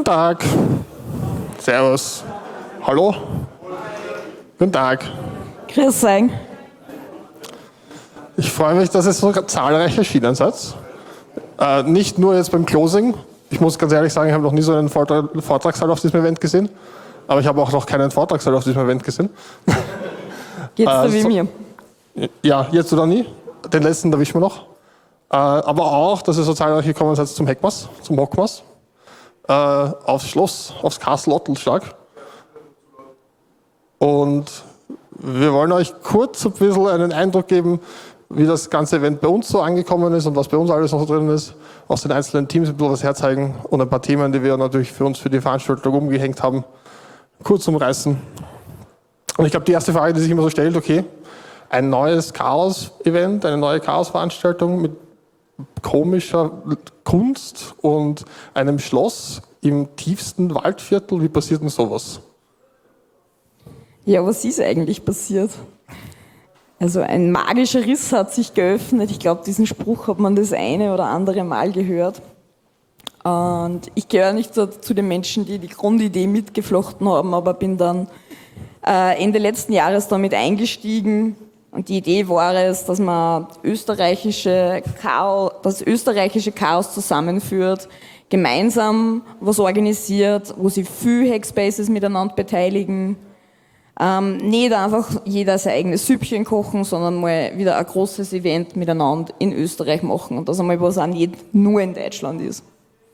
Guten Tag. Servus. Hallo. Guten Tag. Grüß euch. Ich freue mich, dass ihr so zahlreich erschienen seid. Nicht nur jetzt beim Closing. Ich muss ganz ehrlich sagen, ich habe noch nie so einen Vortragssaal auf diesem Event gesehen. Aber ich habe auch noch keinen Vortragssaal auf diesem Event gesehen. Geht's dir wie mir? Ja, jetzt oder nie. Den letzten erwischen wir noch. Aber auch, dass ihr so zahlreich gekommen seid zum Heckmas, zum Hockmas. Aufs Schloss, aufs Castle Ottelschlag. Und wir wollen euch kurz ein bisschen einen Eindruck geben, wie das ganze Event bei uns so angekommen ist und was bei uns alles noch so drin ist. Aus den einzelnen Teams ein bisschen was herzeigen und ein paar Themen, die wir natürlich für uns für die Veranstaltung umgehängt haben, kurz umreißen. Und ich glaube, die erste Frage, die sich immer so stellt, okay, ein neues Chaos-Event, eine neue Chaos-Veranstaltung mit komischer Kunst und einem Schloss im tiefsten Waldviertel. Wie passiert denn sowas? Ja, was ist eigentlich passiert? Also ein magischer Riss hat sich geöffnet. Ich glaube, diesen Spruch hat man das eine oder andere Mal gehört. Und ich gehöre nicht zu den Menschen, die die Grundidee mitgeflochten haben, aber bin dann Ende letzten Jahres damit eingestiegen. Und die Idee war es, dass man das österreichische Chaos zusammenführt, gemeinsam was organisiert, wo sich viele Hackspaces miteinander beteiligen. Nicht einfach jeder sein eigenes Süppchen kochen, sondern mal wieder ein großes Event miteinander in Österreich machen. Und das einmal, was auch nicht nur in Deutschland ist.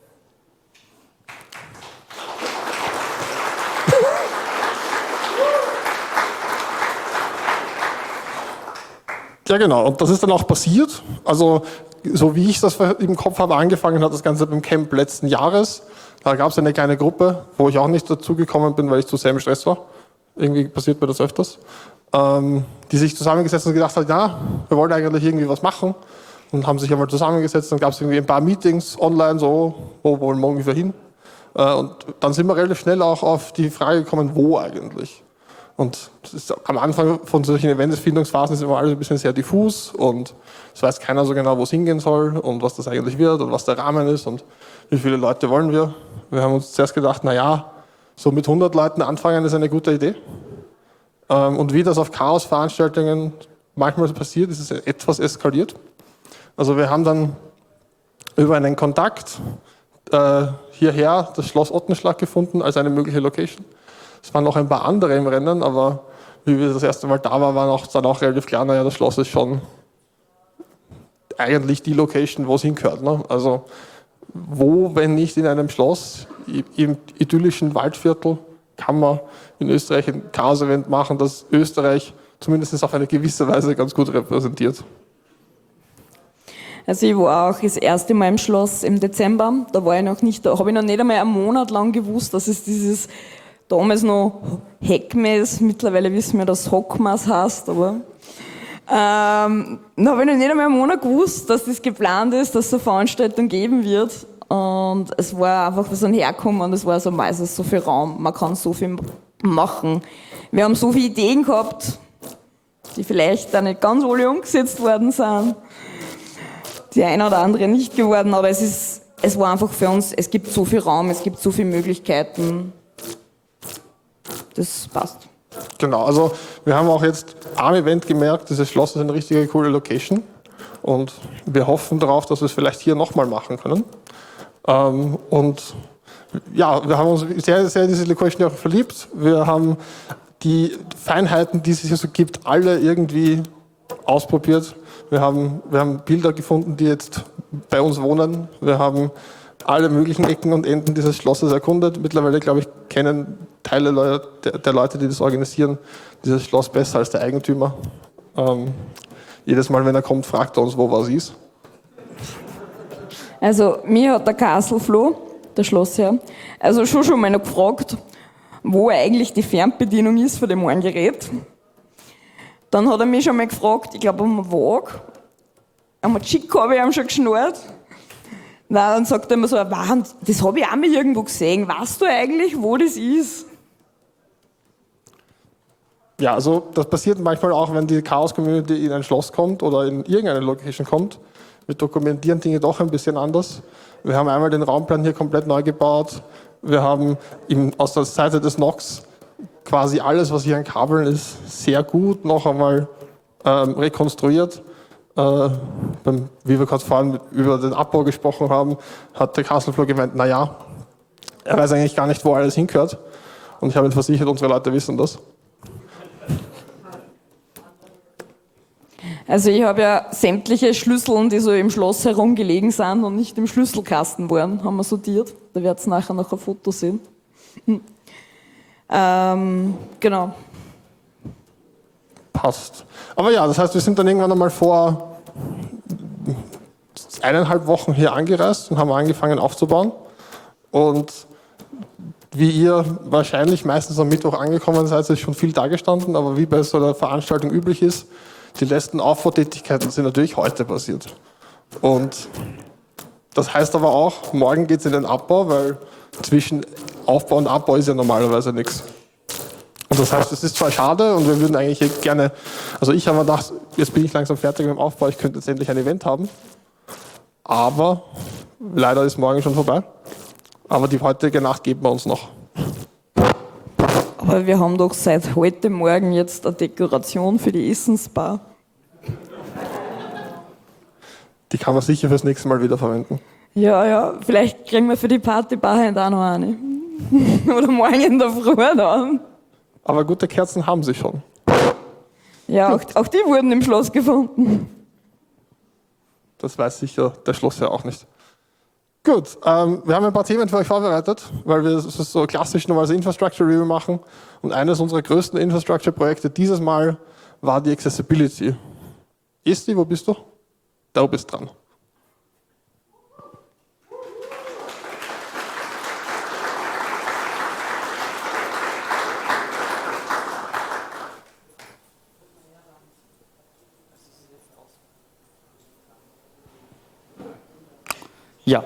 Ja, genau. Und das ist dann auch passiert. Also, so wie ich das im Kopf habe, angefangen hat das Ganze beim Camp letzten Jahres. Da gab es eine kleine Gruppe, wo ich auch nicht dazugekommen bin, weil ich zu sehr im Stress war. Irgendwie passiert mir das öfters. Die sich zusammengesetzt und gedacht hat, ja, wir wollen eigentlich irgendwie was machen. Und haben sich einmal zusammengesetzt. Dann gab es irgendwie ein paar Meetings online, so, wo wollen wir ungefähr hin. Und dann sind wir relativ schnell auch auf die Frage gekommen, wo eigentlich. Und das ist, am Anfang von solchen Eventfindungsphasen ist immer alles ein bisschen sehr diffus und es weiß keiner so genau, wo es hingehen soll und was das eigentlich wird und was der Rahmen ist und wie viele Leute wollen wir. Wir haben uns zuerst gedacht, naja, so mit 100 Leuten anfangen ist eine gute Idee. Und wie das auf Chaos-Veranstaltungen manchmal passiert, ist es etwas eskaliert. Also wir haben dann über einen Kontakt hierher das Schloss Ottenschlag gefunden als eine mögliche Location. Es waren noch ein paar andere im Rennen, aber wie wir das erste Mal da waren, war dann auch relativ klar, naja, das Schloss ist schon eigentlich die Location, wo es hingehört. Ne? Also wo, wenn nicht in einem Schloss, im idyllischen Waldviertel, kann man in Österreich ein Chaos-Event machen, das Österreich zumindest auf eine gewisse Weise ganz gut repräsentiert. Also ich war auch das erste Mal im Schloss im Dezember. Da war ich noch nicht da. Habe ich noch nicht einmal einen Monat lang gewusst, dass es dieses damals noch Heckmas, mittlerweile wissen wir, dass Hockmas heißt, aber da habe ich noch nicht einmal einen Monat gewusst, dass das geplant ist, dass es eine Veranstaltung geben wird. Und es war einfach so ein Herkommen und es war so meistens so viel Raum, man kann so viel machen. Wir haben so viele Ideen gehabt, die vielleicht da nicht ganz alle umgesetzt worden sind. Die eine oder andere nicht geworden, aber es war einfach für uns, es gibt so viel Raum, es gibt so viele Möglichkeiten. Das passt. Genau, also wir haben auch jetzt am Event gemerkt, dieses Schloss ist eine richtige coole Location und wir hoffen darauf, dass wir es vielleicht hier nochmal machen können. Und ja, wir haben uns sehr, sehr in diese Location auch verliebt. Wir haben die Feinheiten, die es hier so gibt, alle irgendwie ausprobiert. Wir haben Bilder gefunden, die jetzt bei uns wohnen. Wir haben alle möglichen Ecken und Enden dieses Schlosses erkundet. Mittlerweile, glaube ich, kennen Teile der Leute, die das organisieren, dieses Schloss besser als der Eigentümer. Jedes Mal, wenn er kommt, fragt er uns, wo was ist. Also mir hat der Castle Flo, der Schlossherr, also schon mal noch gefragt, wo eigentlich die Fernbedienung ist für dem einen Gerät. Dann hat er mich schon mal gefragt, ich glaube um einen Wag. Am Chick habe ich ihm schon geschnurrt. Na, dann sagt er immer so, das habe ich auch mal irgendwo gesehen. Weißt du eigentlich, wo das ist? Ja, also das passiert manchmal auch, wenn die Chaos-Community in ein Schloss kommt oder in irgendeine Location kommt. Wir dokumentieren Dinge doch ein bisschen anders. Wir haben einmal den Raumplan hier komplett neu gebaut. Wir haben aus der Seite des NOx quasi alles, was hier an Kabeln ist, sehr gut noch einmal rekonstruiert. Wie wir gerade vorhin über den Abbau gesprochen haben, hat der Kasselfloh gemeint, naja, er weiß eigentlich gar nicht, wo alles hingehört. Und ich habe ihn versichert, unsere Leute wissen das. Also ich habe ja sämtliche Schlüsseln, die so im Schloss herumgelegen sind und nicht im Schlüsselkasten waren, haben wir sortiert. Da werdet ihr nachher noch ein Foto sehen. Genau. Passt. Aber ja, das heißt, wir sind dann irgendwann einmal vor 1,5 Wochen hier angereist und haben angefangen aufzubauen. Und wie ihr wahrscheinlich meistens am Mittwoch angekommen seid, ist schon viel da gestanden, aber wie bei so einer Veranstaltung üblich ist, die letzten Aufbautätigkeiten sind natürlich heute passiert. Und das heißt aber auch, morgen geht es in den Abbau, weil zwischen Aufbau und Abbau ist ja normalerweise nichts. Und das heißt, es ist zwar schade und wir würden eigentlich gerne, also ich habe mir gedacht, jetzt bin ich langsam fertig mit dem Aufbau, ich könnte jetzt endlich ein Event haben, aber leider ist morgen schon vorbei. Aber die heutige Nacht geben wir uns noch. Aber wir haben doch seit heute Morgen jetzt eine Dekoration für die Essensbar. Die kann man sicher fürs nächste Mal wieder verwenden. Ja, vielleicht kriegen wir für die Partybar heute auch noch eine. Oder morgen in der Früh dann. Aber gute Kerzen haben sie schon. Ja, auch die wurden im Schloss gefunden. Das weiß sicher der Schloss ja auch nicht. Gut, wir haben ein paar Themen für euch vorbereitet, weil wir es so klassisch nochmals Infrastructure Review machen. Und eines unserer größten Infrastructure-Projekte dieses Mal war die Accessibility. Esti, wo bist du? Da bist dran. Ja.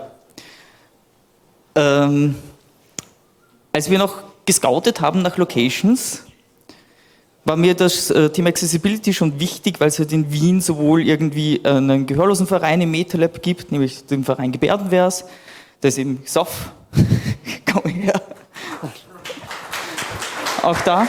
Als wir noch gescoutet haben nach Locations, war mir das Thema Accessibility schon wichtig, weil es halt in Wien sowohl irgendwie einen Gehörlosenverein im MetaLab gibt, nämlich den Verein Gebärdenvers, der ist eben SOF, komm her, auch da.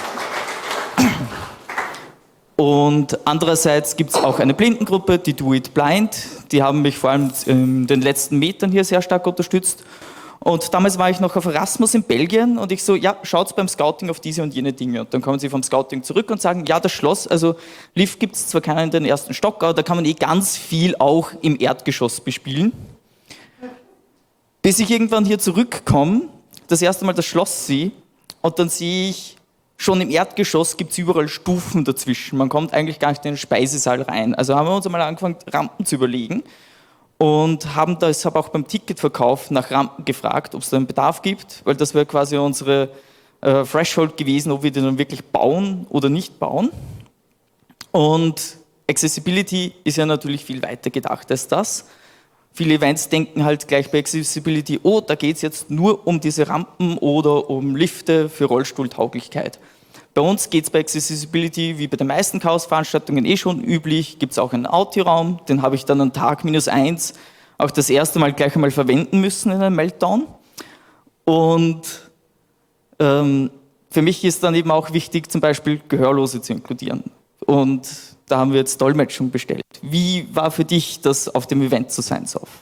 Und andererseits gibt es auch eine Blindengruppe, die Do It Blind, die haben mich vor allem in den letzten Metern hier sehr stark unterstützt. Und damals war ich noch auf Erasmus in Belgien und ich so, ja, schaut beim Scouting auf diese und jene Dinge. Und dann kommen sie vom Scouting zurück und sagen, ja, das Schloss, also Lift gibt es zwar keinen in den ersten Stock, aber da kann man eh ganz viel auch im Erdgeschoss bespielen. Bis ich irgendwann hier zurückkomme, das erste Mal das Schloss sehe und dann sehe ich, schon im Erdgeschoss gibt es überall Stufen dazwischen. Man kommt eigentlich gar nicht in den Speisesaal rein. Also haben wir uns einmal angefangen, Rampen zu überlegen. Und haben deshalb auch beim Ticketverkauf nach Rampen gefragt, ob es da einen Bedarf gibt, weil das wäre quasi unsere Threshold gewesen, ob wir die dann wirklich bauen oder nicht bauen. Und Accessibility ist ja natürlich viel weiter gedacht als das. Viele Events denken halt gleich bei Accessibility, oh, da geht es jetzt nur um diese Rampen oder um Lifte für Rollstuhltauglichkeit. Bei uns geht es bei Accessibility, wie bei den meisten Chaos-Veranstaltungen eh schon üblich, gibt es auch einen Audi-Raum, den habe ich dann an Tag -1 auch das erste Mal gleich einmal verwenden müssen in einem Meltdown. Und für mich ist dann eben auch wichtig, zum Beispiel Gehörlose zu inkludieren. Und da haben wir jetzt Dolmetschung bestellt. Wie war für dich das, auf dem Event zu sein, Sof?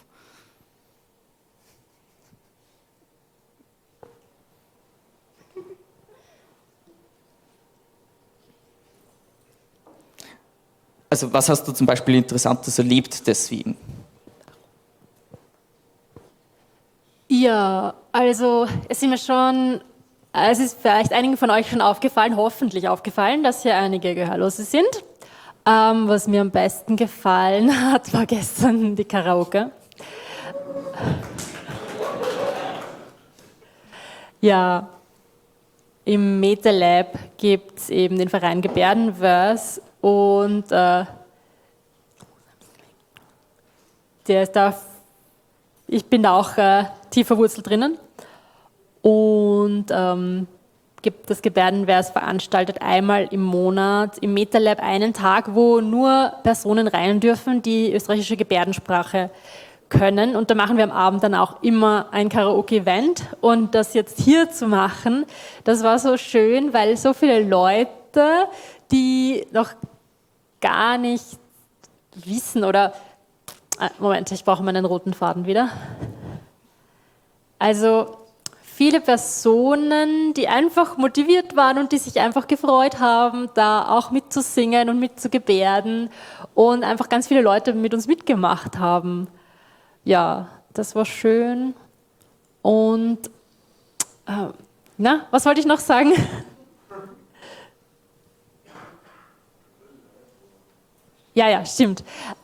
Also was hast du zum Beispiel Interessantes erlebt deswegen? Ja, also es ist vielleicht einigen von euch schon aufgefallen, hoffentlich aufgefallen, dass hier einige Gehörlose sind. Was mir am besten gefallen hat, war gestern die Karaoke. Ja, im MetaLab gibt es eben den Verein Gebärdenvers und ich bin da auch tief verwurzelt drinnen. Und das Gebärdenvers veranstaltet einmal im Monat im MetaLab einen Tag, wo nur Personen rein dürfen, die österreichische Gebärdensprache können. Und da machen wir am Abend dann auch immer ein Karaoke-Event. Und das jetzt hier zu machen, das war so schön, weil so viele Leute, die noch gar nicht wissen oder... Moment, ich brauche meinen roten Faden wieder. Also viele Personen, die einfach motiviert waren und die sich einfach gefreut haben, da auch mitzusingen und mitzugebärden und einfach ganz viele Leute mit uns mitgemacht haben. Ja, das war schön. Und was wollte ich noch sagen? Ja, stimmt.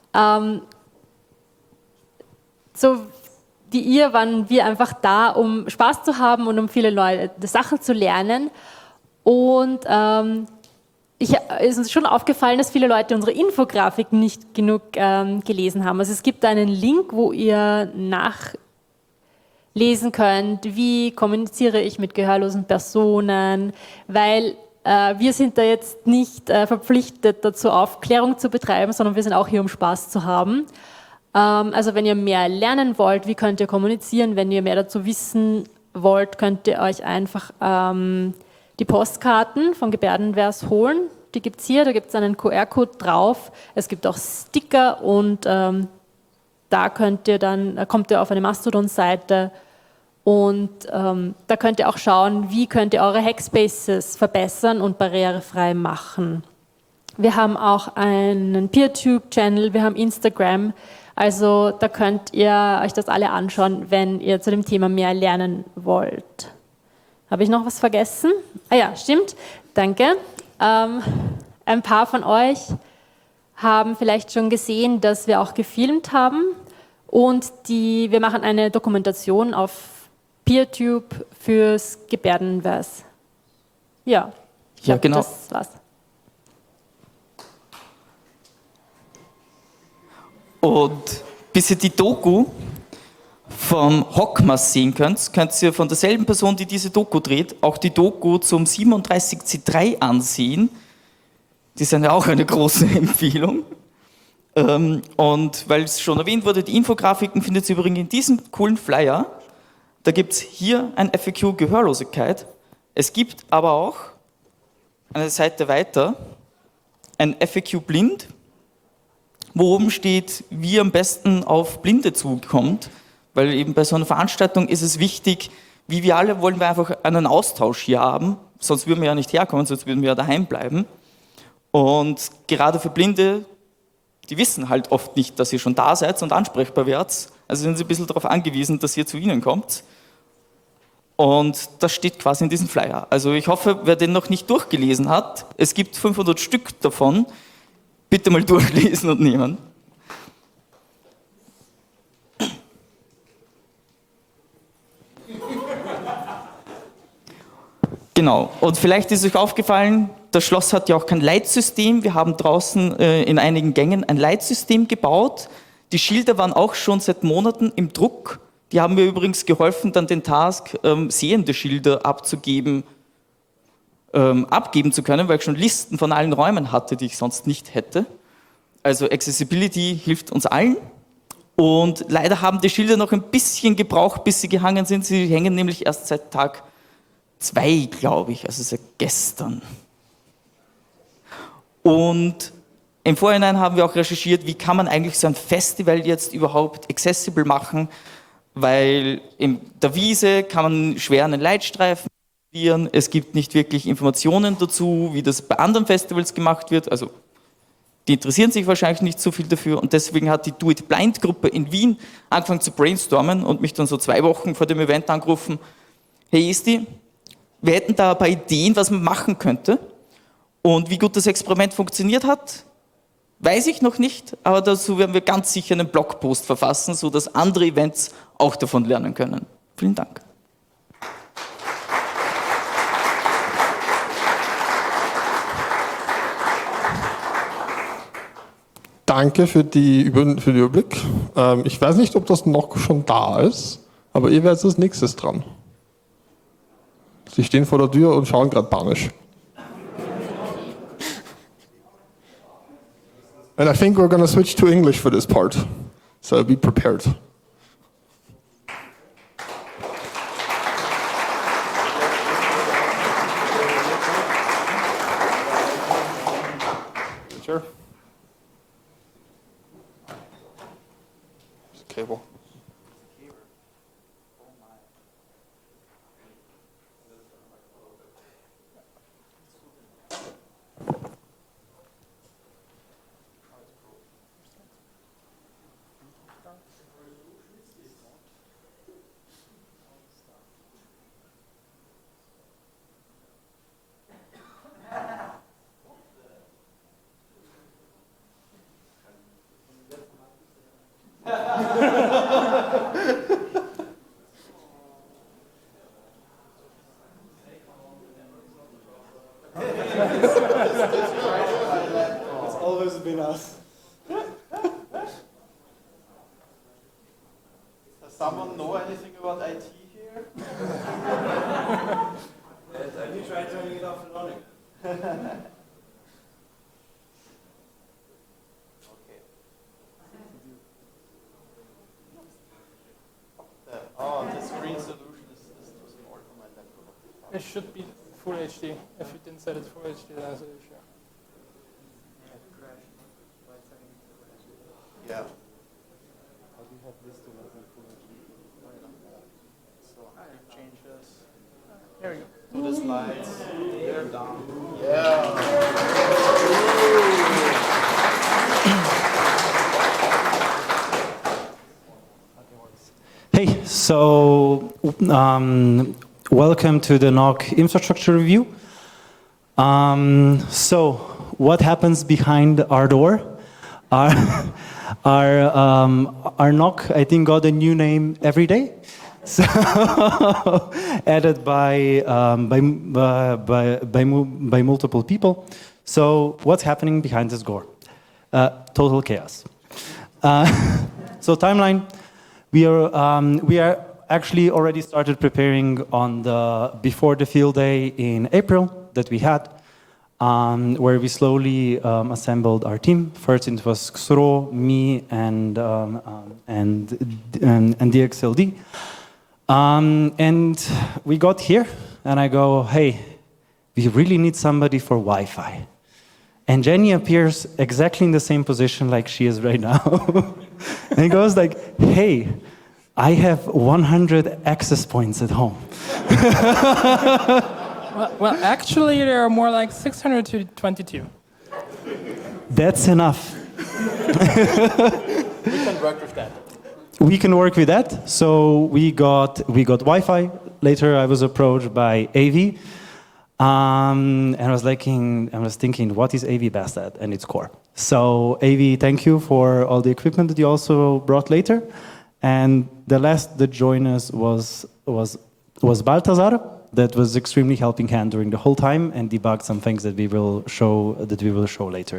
So wie ihr waren wir einfach da, um Spaß zu haben und um viele Leute Sachen zu lernen. Und es ist uns schon aufgefallen, dass viele Leute unsere Infografiken nicht genug gelesen haben. Also es gibt einen Link, wo ihr nachlesen könnt, wie kommuniziere ich mit gehörlosen Personen, weil wir sind da jetzt nicht verpflichtet dazu, Aufklärung zu betreiben, sondern wir sind auch hier, um Spaß zu haben. Also wenn ihr mehr lernen wollt, wie könnt ihr kommunizieren, wenn ihr mehr dazu wissen wollt, könnt ihr euch einfach die Postkarten von Gebärdenvers holen. Die gibt es hier, da gibt es einen QR-Code drauf. Es gibt auch Sticker und da kommt ihr auf eine Mastodon-Seite und da könnt ihr auch schauen, wie könnt ihr eure Hackspaces verbessern und barrierefrei machen. Wir haben auch einen PeerTube-Channel, wir haben Instagram. Also da könnt ihr euch das alle anschauen, wenn ihr zu dem Thema mehr lernen wollt. Habe ich noch was vergessen? Ah ja, stimmt. Danke. Ein paar von euch haben vielleicht schon gesehen, dass wir auch gefilmt haben. Und wir machen eine Dokumentation auf PeerTube fürs Gebärdenvers. Ja, genau. Das war's. Und bis ihr die Doku vom Hockmas sehen könnt ihr von derselben Person, die diese Doku dreht, auch die Doku zum 37C3 ansehen. Die sind ja auch eine große Empfehlung. Und weil es schon erwähnt wurde, die Infografiken findet ihr übrigens in diesem coolen Flyer. Da gibt es hier ein FAQ Gehörlosigkeit. Es gibt aber auch eine Seite weiter ein FAQ Blind, wo oben steht, wie ihr am besten auf Blinde zukommt, weil eben bei so einer Veranstaltung ist es wichtig, wie wir alle wollen wir einfach einen Austausch hier haben, sonst würden wir ja nicht herkommen, sonst würden wir ja daheim bleiben. Und gerade für Blinde, die wissen halt oft nicht, dass ihr schon da seid und ansprechbar werdet, also sind sie ein bisschen darauf angewiesen, dass ihr zu ihnen kommt. Und das steht quasi in diesem Flyer. Also ich hoffe, wer den noch nicht durchgelesen hat, es gibt 500 Stück davon, bitte mal durchlesen und nehmen. Genau, und vielleicht ist euch aufgefallen, das Schloss hat ja auch kein Leitsystem. Wir haben draußen in einigen Gängen ein Leitsystem gebaut. Die Schilder waren auch schon seit Monaten im Druck. Die haben mir übrigens geholfen, dann den Task, sehende Schilder abgeben zu können, weil ich schon Listen von allen Räumen hatte, die ich sonst nicht hätte. Also Accessibility hilft uns allen. Und leider haben die Schilder noch ein bisschen gebraucht, bis sie gehangen sind. Sie hängen nämlich erst seit Tag 2, glaube ich, also seit gestern. Und im Vorhinein haben wir auch recherchiert, wie kann man eigentlich so ein Festival jetzt überhaupt accessible machen, weil in der Wiese kann man schwer einen Leitstreifen produzieren, es gibt nicht wirklich Informationen dazu, wie das bei anderen Festivals gemacht wird, also die interessieren sich wahrscheinlich nicht so viel dafür und deswegen hat die Do It Blind Gruppe in Wien angefangen zu brainstormen und mich dann so 2 Wochen vor dem Event angerufen, hey Esti, wir hätten da ein paar Ideen, was man machen könnte und wie gut das Experiment funktioniert hat, weiß ich noch nicht, aber dazu werden wir ganz sicher einen Blogpost verfassen, sodass andere Events auch davon lernen können. Vielen Dank. Danke für den Überblick. Ich weiß nicht, ob das noch schon da ist, aber ihr werdet als nächstes dran. Sie stehen vor der Tür und schauen gerade panisch. And I think we're going to switch to English for this part. So be prepared. Sure. Cable. It's always been us. Does someone know anything about IT here? Let me try turning it off and on again. Oh, the screen solution is too small for my laptop. It should be full HD. If you didn't set it full HD, that's an issue. Yeah. So I change this. There we go. To the slides. They're done. Yeah. Hey, so welcome to the NOC infrastructure review. So what happens behind our door? Our NOC, I think, got a new name every day. So added by multiple people. So what's happening behind this door? Total chaos. So timeline. We are actually already started preparing on before the field day in April that we had, where we slowly assembled our team. First it was Xro, me, and DXLD, and we got here, and I go, hey, we really need somebody for Wi-Fi. And Jenny appears exactly in the same position like she is right now. And he goes like, hey, I have 100 access points at home. Well, actually, there are more like 622. That's enough. We can work with that. We can work with that. So we got Wi-Fi. Later, I was approached by AV. And I was thinking, what is AV best at? And it's core. So AV, thank you for all the equipment that you also brought later. And the last that joined us was Balthazar, that was extremely helping hand during the whole time and debugged some things that we will show later.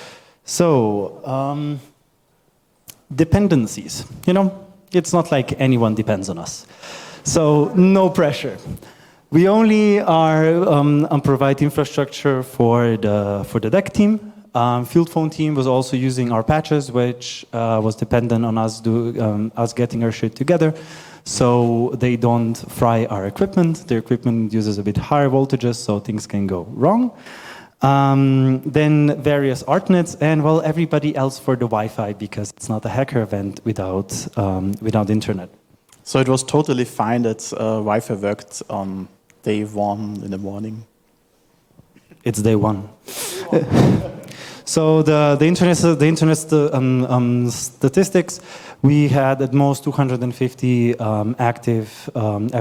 So dependencies, it's not like anyone depends on us. So no pressure. We only are provide infrastructure for the deck team. Field phone team was also using our patches, which was dependent on us getting our shit together, so they don't fry our equipment. Their equipment uses a bit higher voltages, so things can go wrong. Then various ArtNets, and well, everybody else for the Wi-Fi, because it's not a hacker event without internet. So it was totally fine that Wi-Fi worked on day 1 in the morning. It's day 1. So the internet statistics, we had at most 250 active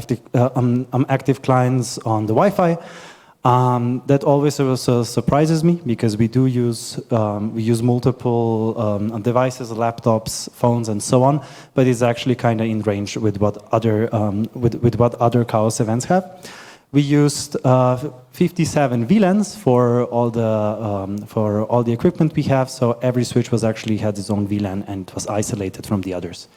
clients on the Wi-Fi. That always surprises me, because we use multiple devices, laptops, phones, and so on. But it's actually kind of in range with what other Chaos events have. We used 57 VLANs for all the equipment we have. So every switch actually had its own VLAN and was isolated from the others.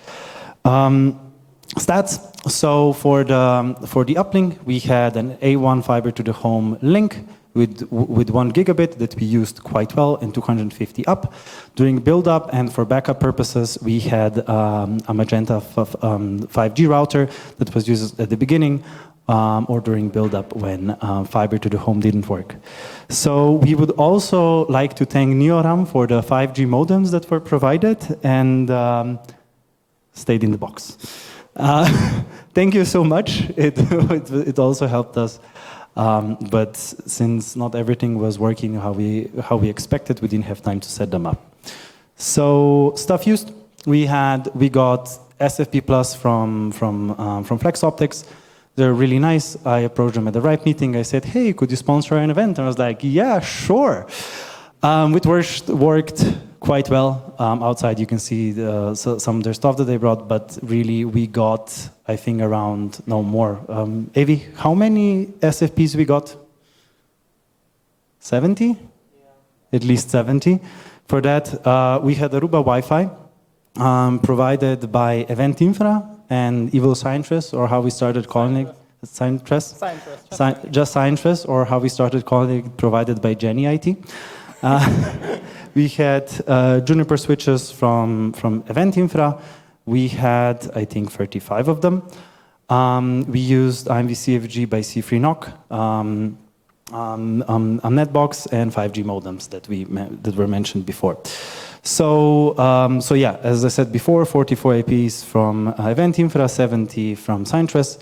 Stats. So for the uplink, we had an A1 fiber to the home link with 1 gigabit that we used quite well, and 250 up. During build up and for backup purposes, we had a Magenta 5G router that was used at the beginning. or during build-up when fiber to the home didn't work. So we would also like to thank Neoram for the 5G modems that were provided and stayed in the box. Thank you so much. It also helped us. But since not everything was working how we expected, we didn't have time to set them up. So stuff used, we got SFP Plus from Flex Optics. They're really nice. I approached them at the RIPE meeting. I said, hey, could you sponsor an event? And I was like, yeah, sure. It worked quite well. Outside you can see some of their stuff that they brought, but really we got, I think, around, no more. Avi, how many SFPs we got? 70? Yeah. At least 70. For that, we had Aruba Wi-Fi provided by Event Infra and Evil Signtress, or how we started calling it, Signtress? Just Signtress, or how we started calling it, provided by Jenny IT. We had Juniper switches from Event Infra. We had, I think, 35 of them. We used IMV-CFG by C3NOC, Netbox, and 5G modems that were mentioned before. So yeah, as I said before, 44 APs from Event Infra, 70 from Signtress,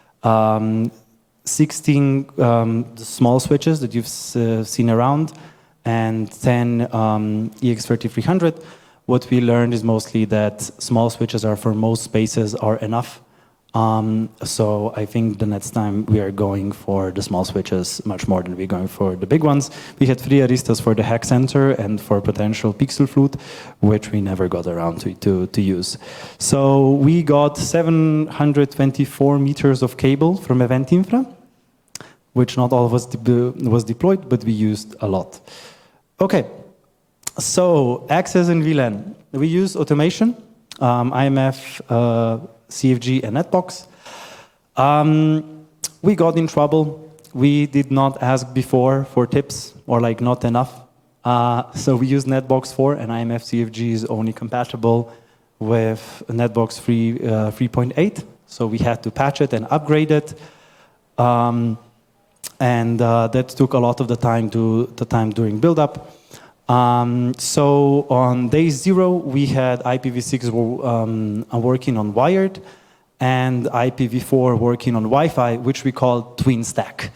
16 the small switches that you've seen around, and 10 EX3300. What we learned is mostly that small switches are for most spaces are enough. So I think the next time we are going for the small switches much more than we're going for the big ones. We had 3 Aristas for the hack center and for potential pixel flute, which we never got around to use. So we got 724 meters of cable from Event Infra, which not all of us was deployed, but we used a lot. Okay, so access and VLAN. We use automation, IMF, CFG, and Netbox. We got in trouble. We did not ask before for tips, or like not enough. So we use Netbox 4, and IMF CFG is only compatible with Netbox 3.8. So we had to patch it and upgrade it. And that took a lot of the time during build-up. So on day 0, we had IPv6 working on wired and IPv4 working on Wi-Fi, which we call twin stack.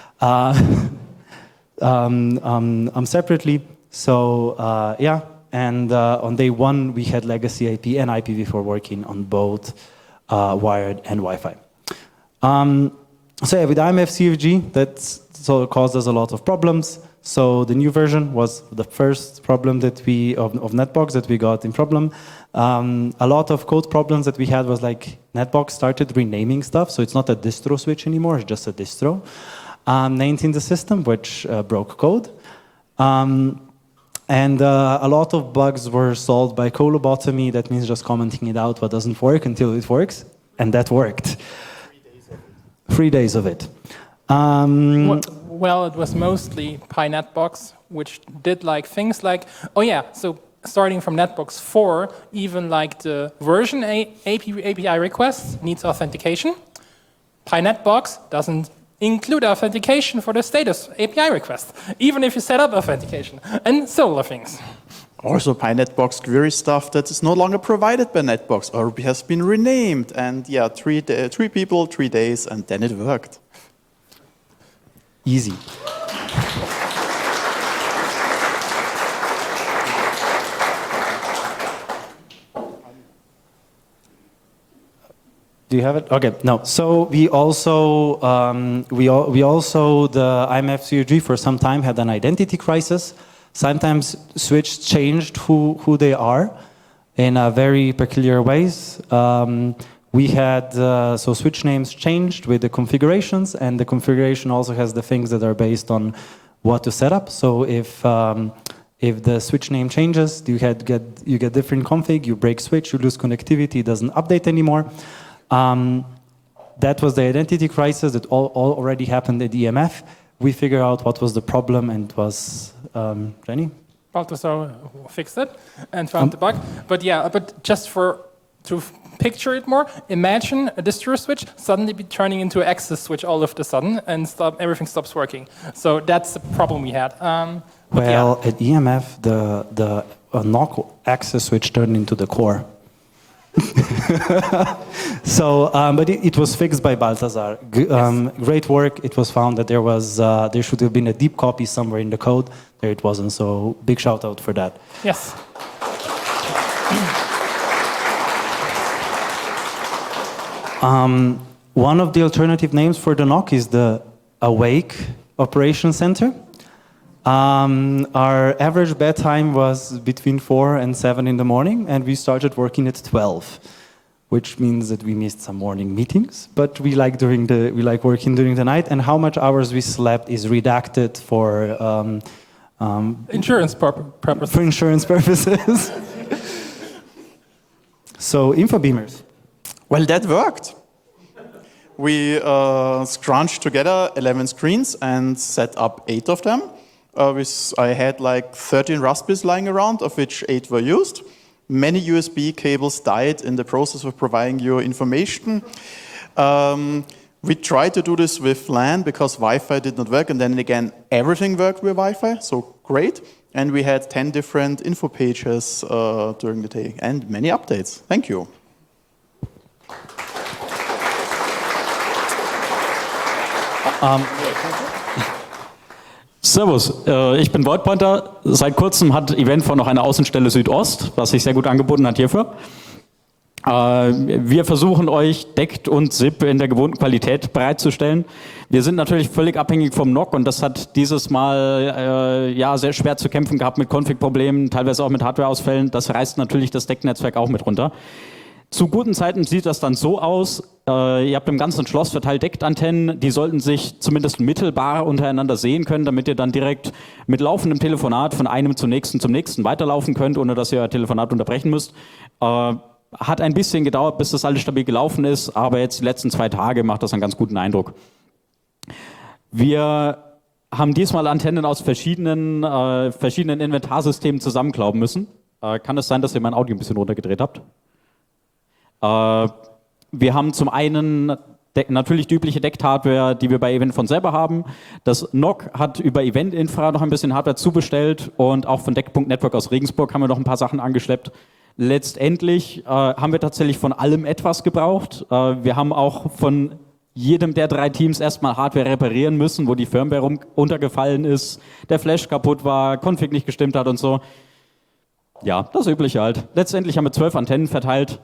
Separately, so yeah, and on day 1, we had legacy IP and IPv4 working on both wired and Wi-Fi. So yeah, with IMF CFG, that caused us a lot of problems. So the new version was the first problem that of Netbox that we got in problem. A lot of code problems that we had was like Netbox started renaming stuff, so it's not a distro switch anymore, it's just a distro named in the system, which broke code. And a lot of bugs were solved by colobotomy. That means just commenting it out what doesn't work until it works, and that worked. 3 days of it. Well, it was mostly PyNetbox, which did like things like, oh yeah, so starting from Netbox 4, even like the version API request needs authentication. PyNetbox doesn't include authentication for the status API request, even if you set up authentication, and similar things. Also, PyNetbox query stuff that is no longer provided by Netbox or has been renamed. And yeah, 3 people, 3 days, and then it worked. Easy. Do you have it? Okay, no. So we also the IMF CFG for some time had an identity crisis. Sometimes switch changed who they are in very peculiar ways. We had, so switch names changed with the configurations, and the configuration also has the things that are based on what to set up. So if the switch name changes, you get different config, you break switch, you lose connectivity, it doesn't update anymore. That was the identity crisis that already happened at EMF. We figured out what was the problem, and it was, Jenny? Balthasar fixed it and found the bug. But yeah, but just for to picture it more, imagine a distro switch suddenly be turning into an access switch all of a sudden, and everything stops working. So that's the problem we had. But Well, at EMF, the NOC access switch turned into the core. So, but it was fixed by Balthazar. Great work. It was found that there should have been a deep copy somewhere in the code. There it wasn't. So, big shout out for that. Yes. One of the alternative names for the NOC is the Awake Operation Center. Our average bedtime was between 4 and 7 in the morning, and we started working at 12, which means that we missed some morning meetings. But we like working during the night, and how much hours we slept is redacted for Insurance purposes. for insurance purposes. So, InfoBeamers. Well, that worked. We scrunched together 11 screens and set up 8 of them. I had like 13 Raspberries lying around, of which 8 were used. Many USB cables died in the process of providing you information. We tried to do this with LAN because Wi-Fi did not work, and then again, everything worked with Wi-Fi, so great. And we had 10 different info pages during the day, and many updates. Thank you. Servus, ich bin Voidpointer. Seit kurzem hat Eventfor noch eine Außenstelle Südost, was sich sehr gut angeboten hat hierfür. Wir versuchen euch DECT und SIP in der gewohnten Qualität bereitzustellen. Wir sind natürlich völlig abhängig vom NOC und das hat dieses Mal sehr schwer zu kämpfen gehabt mit Config-Problemen, teilweise auch mit Hardware-Ausfällen. Das reißt natürlich das DECT-Netzwerk auch mit runter. Zu guten Zeiten sieht das dann so aus, ihr habt im ganzen Schloss verteilt DECT-Antennen, die sollten sich zumindest mittelbar untereinander sehen können, damit ihr dann direkt mit laufendem Telefonat von einem zum nächsten weiterlaufen könnt, ohne dass ihr euer Telefonat unterbrechen müsst. Hat ein bisschen gedauert, bis das alles stabil gelaufen ist, aber jetzt die letzten 2 Tage macht das einen ganz guten Eindruck. Wir haben diesmal Antennen aus verschiedenen Inventarsystemen zusammenklauben müssen. Kann es sein, dass ihr mein Audio ein bisschen runtergedreht habt? Wir haben zum einen natürlich die übliche DECT-Hardware, die wir bei Eventfor selber haben. Das NOC hat über Event-Infra noch ein bisschen Hardware zubestellt und auch von DECT.Network aus Regensburg haben wir noch ein paar Sachen angeschleppt. Letztendlich haben wir tatsächlich von allem etwas gebraucht. Wir haben auch von jedem der 3 Teams erstmal Hardware reparieren müssen, wo die Firmware untergefallen ist, der Flash kaputt war, Config nicht gestimmt hat und so. Ja, das Übliche halt. Letztendlich haben wir 12 Antennen verteilt.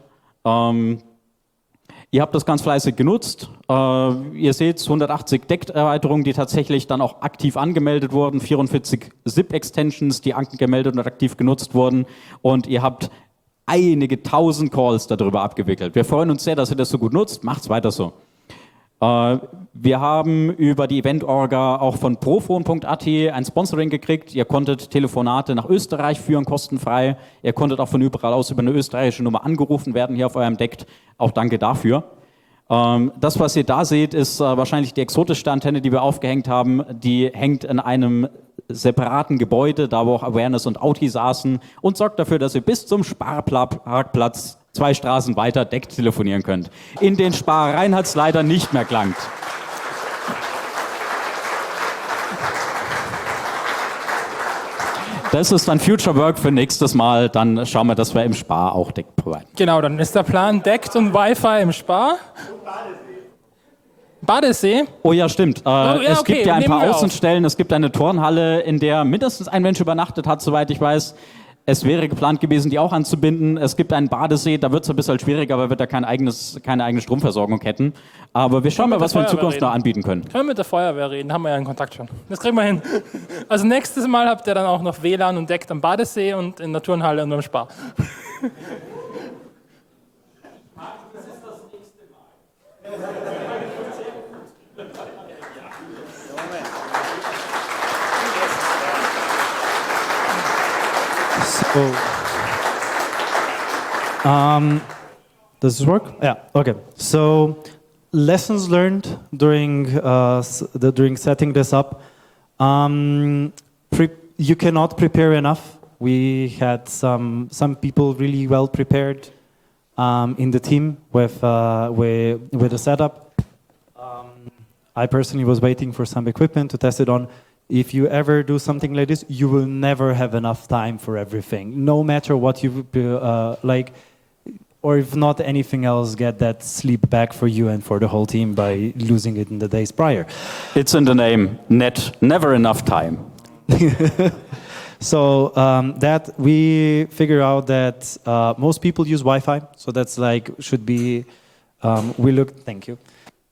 Ihr habt das ganz fleißig genutzt. Ihr seht 180 DECT-Erweiterungen, die tatsächlich dann auch aktiv angemeldet wurden, 44 SIP-Extensions, die angemeldet und aktiv genutzt wurden. Und ihr habt einige tausend Calls darüber abgewickelt. Wir freuen uns sehr, dass ihr das so gut nutzt. Macht's weiter so. Wir haben über die Event-Orga auch von profon.at ein Sponsoring gekriegt. Ihr konntet Telefonate nach Österreich führen, kostenfrei. Ihr konntet auch von überall aus über eine österreichische Nummer angerufen werden hier auf eurem DECT. Auch danke dafür. Das, was ihr da seht, ist wahrscheinlich die exotischste Antenne, die wir aufgehängt haben. Die hängt in einem separaten Gebäude, da wo auch Awareness und Auti saßen, und sorgt dafür, dass ihr bis zum Sparparkplatz 2 Straßen weiter DECT telefonieren könnt. In den Sparereien hat es leider nicht mehr gelangt. Das ist dann Future Work für nächstes Mal. Dann schauen wir, dass wir im Spar auch DECT providen. Genau, dann ist der Plan DECT und Wi-Fi im Spar. Badesee? Oh ja, stimmt. Es gibt ja ein nehmen paar wir auf. Außenstellen. Es gibt eine Turnhalle, in der mindestens ein Mensch übernachtet hat, soweit ich weiß. Es wäre geplant gewesen, die auch anzubinden. Es gibt einen Badesee, da wird es ein bisschen schwieriger, weil wir da keine eigene Stromversorgung hätten. Aber wir schauen mal, was wir in Zukunft noch anbieten können. Können wir mit der Feuerwehr reden, haben wir ja einen Kontakt schon. Das kriegen wir hin. Also nächstes Mal habt ihr dann auch noch WLAN und DECT am Badesee und in der Turnhalle und am Spar. Das ist das nächste Mal. Does this work? Yeah. Okay. So, lessons learned during setting this up. You cannot prepare enough. We had some people really well prepared. in the team with the setup. I personally was waiting for some equipment to test it on. If you ever do something like this, you will never have enough time for everything. No matter what you like, or if not anything else, get that sleep back for you and for the whole team by losing it in the days prior. It's in the name, never enough time. So that we figure out that most people use Wi-Fi, so that's like should be. Thank you.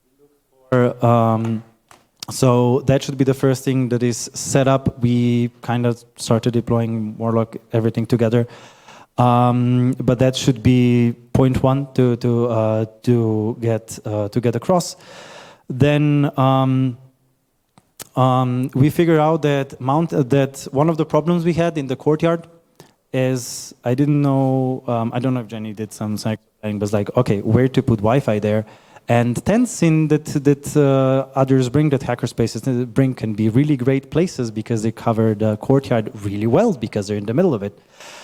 So that should be the first thing that is set up. We kind of started deploying more like everything together, but that should be point one to get across. Then we figure out that one of the problems we had in the courtyard is I didn't know. I don't know if Jenny did some planning, but like okay, where to put Wi-Fi there. And tents that others bring, that hackerspaces bring, can be really great places because they cover the courtyard really well because they're in the middle of it.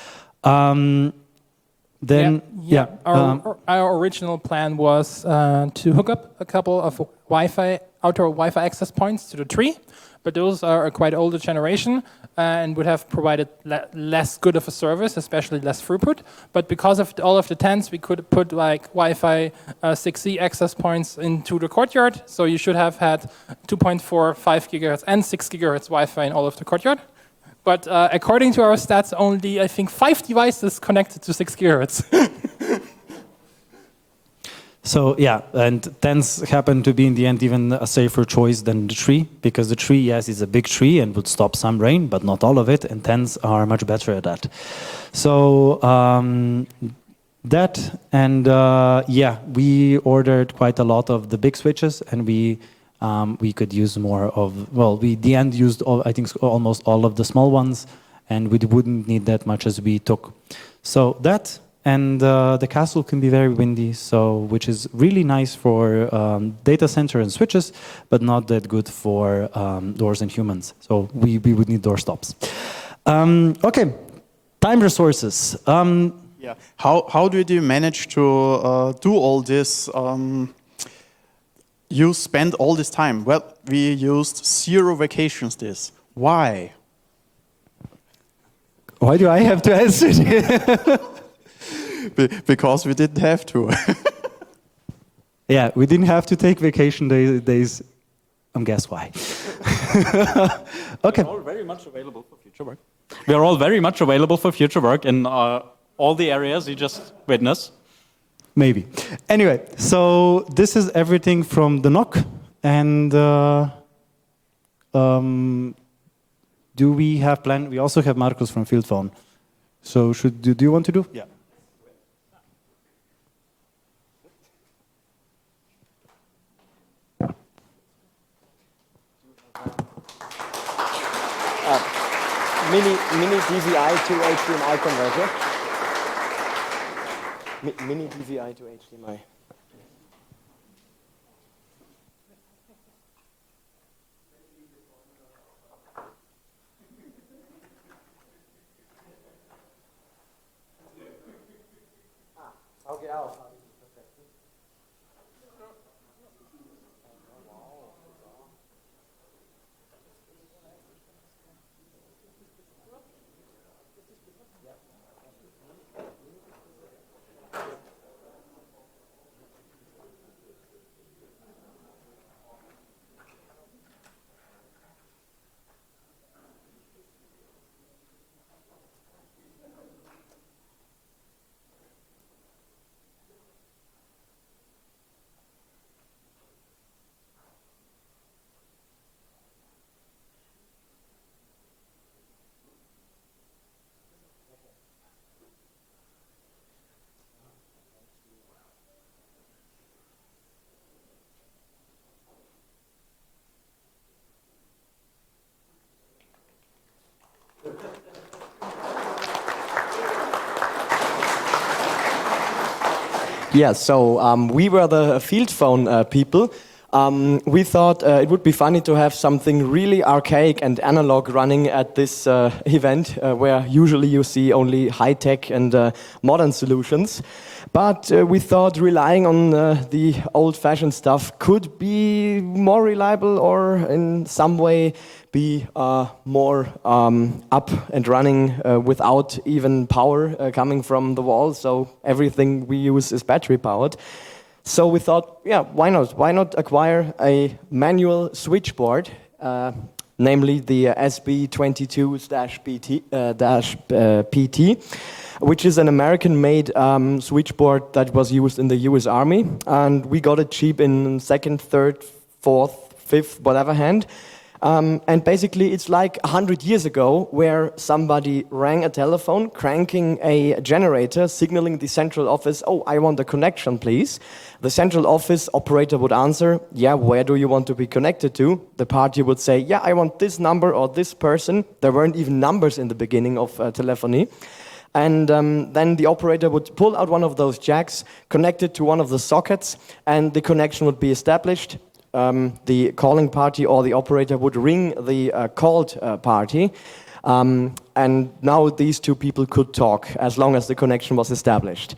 Our original plan was to hook up a couple of outdoor Wi-Fi access points to the tree, but those are a quite older generation and would have provided less good of a service, especially less throughput. But because of all of the tents, we could put like Wi-Fi 6E access points into the courtyard. So you should have had 2.4, 5 gigahertz and 6 gigahertz Wi-Fi in all of the courtyard. But according to our stats, only I think 5 devices connected to 6 gigahertz. So yeah, and tents happen to be in the end even a safer choice than the tree, because the tree, yes, is a big tree and would stop some rain, but not all of it, and tents are much better at that. So that, and we ordered quite a lot of the big switches, and we could use more of, the end used I think almost all of the small ones, and we wouldn't need that much as we took. So that. And the castle can be very windy, which is really nice for data center and switches, but not that good for doors and humans. So we would need door stops. Okay, time resources. How did you manage to do all this? You spent all this time. Well, we used 0 vacations days. Why? Why do I have to answer it? Because we didn't have to. Yeah, we didn't have to take vacation days. Guess why? Okay. We're all very much available for future work. We are all very much available for future work in all the areas you just witnessed. Maybe. Anyway, so this is everything from the NOC. And do we have plan? We also have Marcus from Field Phone. So do you want to do? Yeah. Mini DVI to HDMI converter. Mini DVI to HDMI. Okay, out. Yeah, so we were the Field Phone people. We thought it would be funny to have something really archaic and analog running at this event, where usually you see only high-tech and modern solutions. But we thought relying on the old-fashioned stuff could be more reliable or in some way be more up and running without even power coming from the wall. So everything we use is battery-powered. So we thought, yeah, why not? Why not acquire a manual switchboard, namely the SB22-PT, which is an American-made switchboard that was used in the US Army. And we got it cheap in second, third, fourth, fifth, whatever hand. And basically, it's like 100 years ago, where somebody rang a telephone, cranking a generator, signaling the central office, oh, I want a connection, please. The central office operator would answer, yeah, where do you want to be connected to? The party would say, yeah, I want this number or this person. There weren't even numbers in the beginning of telephony. And then the operator would pull out one of those jacks, connect it to one of the sockets, and the connection would be established. The calling party or the operator would ring the called party, and now these two people could talk as long as the connection was established.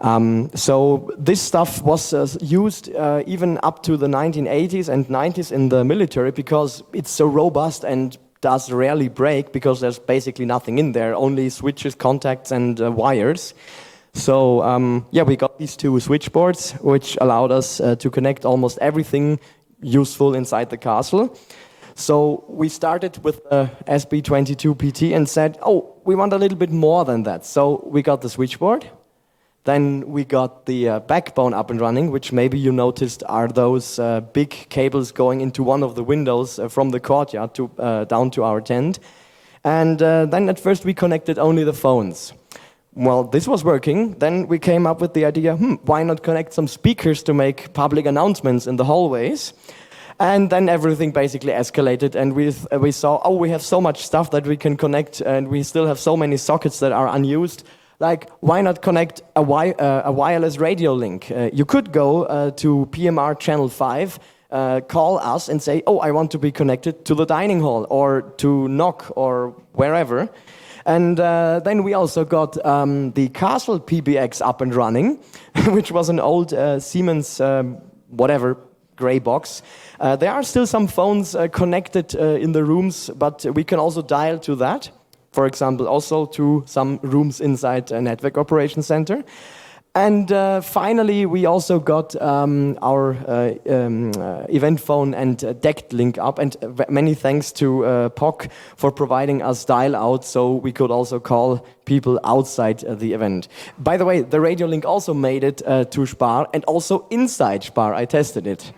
So this stuff was used even up to the 1980s and 90s in the military because it's so robust and does rarely break because there's basically nothing in there, only switches, contacts, and wires. So yeah, we got these two switchboards, which allowed us to connect almost everything useful inside the castle. So we started with SB22PT and said, oh, we want a little bit more than that. So we got the switchboard. Then we got the backbone up and running, which maybe you noticed are those big cables going into one of the windows from the courtyard to, down to our tent. And then at first we connected only the phones. Well, this was working. Then we came up with the idea, why not connect some speakers to make public announcements in the hallways? And then everything basically escalated, and we saw, oh, we have so much stuff that we can connect, and we still have so many sockets that are unused. Like, why not connect a wireless radio link? You could go to PMR Channel 5, call us and say, oh, I want to be connected to the dining hall, or to NOC, or wherever. And then we also got the Castle PBX up and running, which was an old Siemens, whatever, gray box. There are still some phones connected in the rooms, but we can also dial to that. For example, also to some rooms inside a network operation center. And finally, we also got our event phone and DECT link up, and many thanks to POC for providing us dial-out, so we could also call people outside the event. By the way, the radio link also made it to Spar, and also inside Spar. I tested it.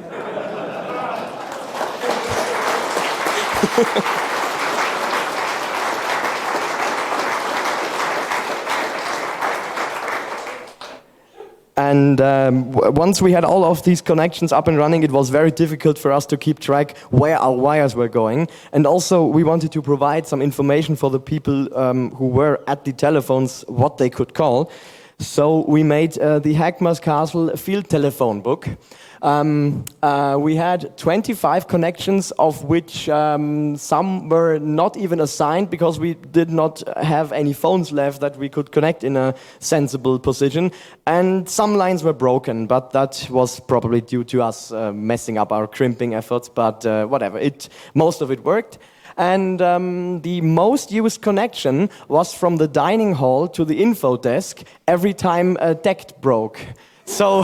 And once we had all of these connections up and running, it was very difficult for us to keep track where our wires were going. And also, we wanted to provide some information for the people who were at the telephones, what they could call. So we made the Hackmas Castle field telephone book. We had 25 connections, of which some were not even assigned because we did not have any phones left that we could connect in a sensible position. And some lines were broken, but that was probably due to us messing up our crimping efforts, but whatever, most of it worked. And the most used connection was from the dining hall to the info desk every time a DECT broke. So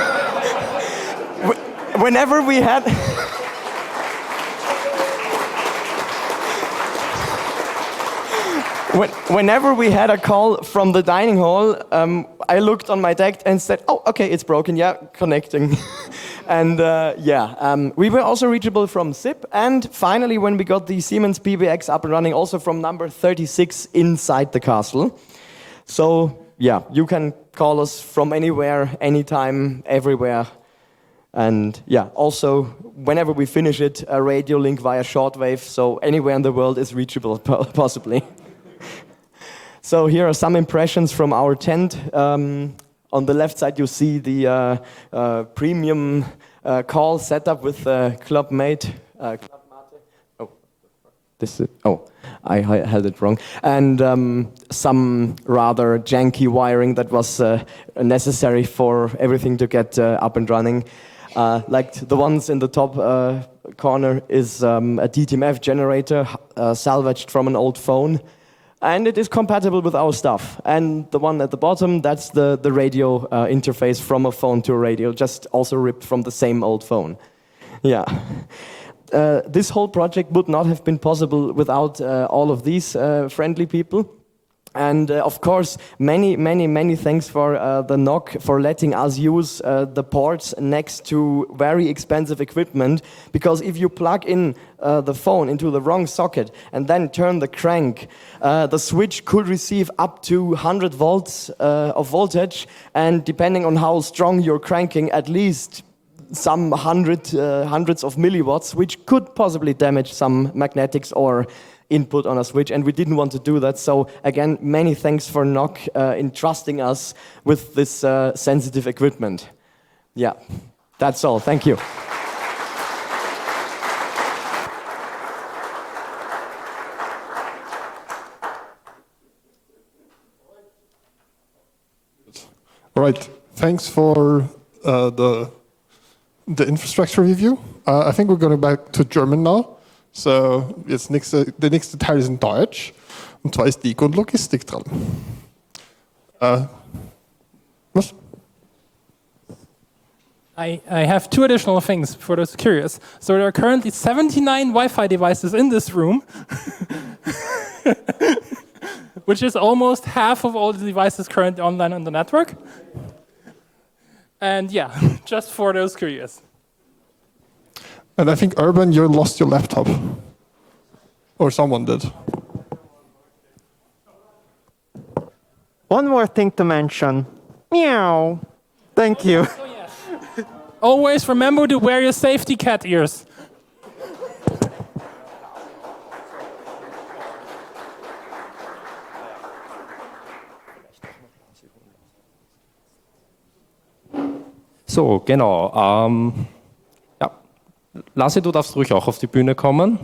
whenever we had whenever we had a call from the dining hall, I looked on my DECT and said, oh, okay, it's broken, yeah, connecting. And we were also reachable from SIP. And finally, when we got the Siemens PBX up and running, also from number 36 inside the castle. So, yeah, you can call us from anywhere, anytime, everywhere. And yeah, also, whenever we finish it, a radio link via shortwave, so anywhere in the world is reachable, possibly. So here are some impressions from our tent. On the left side, you see the premium call set up with Club Mate. I held it wrong. And some rather janky wiring that was necessary for everything to get up and running. Like the ones in the top corner is a DTMF generator salvaged from an old phone. And it is compatible with our stuff. And the one at the bottom, that's the radio interface from a phone to a radio, just also ripped from the same old phone. Yeah. This whole project would not have been possible without all of these friendly people. And of course, many thanks for the NOC for letting us use the ports next to very expensive equipment. Because if you plug in the phone into the wrong socket and then turn the crank, the switch could receive up to 100 volts of voltage. And depending on how strong you're cranking, at least some hundreds of milliwatts, which could possibly damage some magnetics or input on a switch, and we didn't want to do that. So again, many thanks for NOC entrusting us with this sensitive equipment. Yeah, that's all. Thank you. All right, thanks for the infrastructure review. I think we're going back to German now. So, der nächste Teil ist in Deutsch. Und zwar ist Deko und Logistik dran. Was? I have two additional things for those curious. So there are currently 79 Wi-Fi devices in this room, which is almost half of all the devices currently online on the network. And yeah, just for those curious. And I think, Urban, you lost your laptop. Or someone did. One more thing to mention. Meow. Thank you. Oh, yes. Always remember to wear your safety cat ears. So, genau. Ja. Lasse, du darfst ruhig auch auf die Bühne kommen.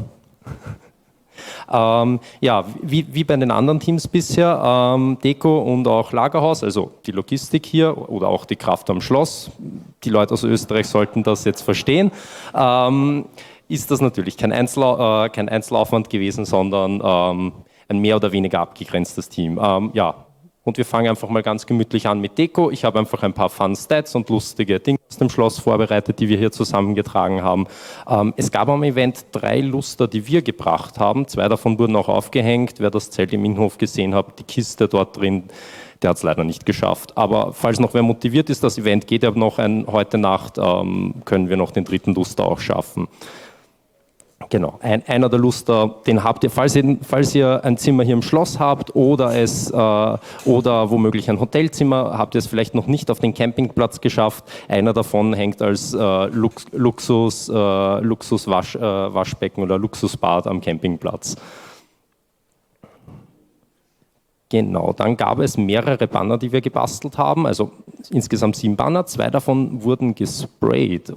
Ja, wie bei den anderen Teams bisher, Deko und auch Lagerhaus, also die Logistik hier oder auch die Kraft am Schloss, die Leute aus Österreich sollten das jetzt verstehen, ist das natürlich kein Einzelaufwand gewesen, sondern ein mehr oder weniger abgegrenztes Team. Ja. Und wir fangen einfach mal ganz gemütlich an mit Deko. Ich habe einfach ein paar Fun-Stats und lustige Dinge aus dem Schloss vorbereitet, die wir hier zusammengetragen haben. Es gab am Event 3 Luster, die wir gebracht haben. 2 davon wurden auch aufgehängt. Wer das Zelt im Innenhof gesehen hat, die Kiste dort drin, der hat es leider nicht geschafft. Aber falls noch wer motiviert ist, das Event geht ja noch heute Nacht, können wir noch den 3. Luster auch schaffen. Genau, einer der Luster, den habt ihr, falls ihr ein Zimmer hier im Schloss habt oder womöglich ein Hotelzimmer, habt ihr es vielleicht noch nicht auf den Campingplatz geschafft. Einer davon hängt als Luxus-Waschbecken oder Luxusbad am Campingplatz. Genau, dann gab es mehrere Banner, die wir gebastelt haben, also insgesamt 7 Banner, 2 davon wurden gesprayt.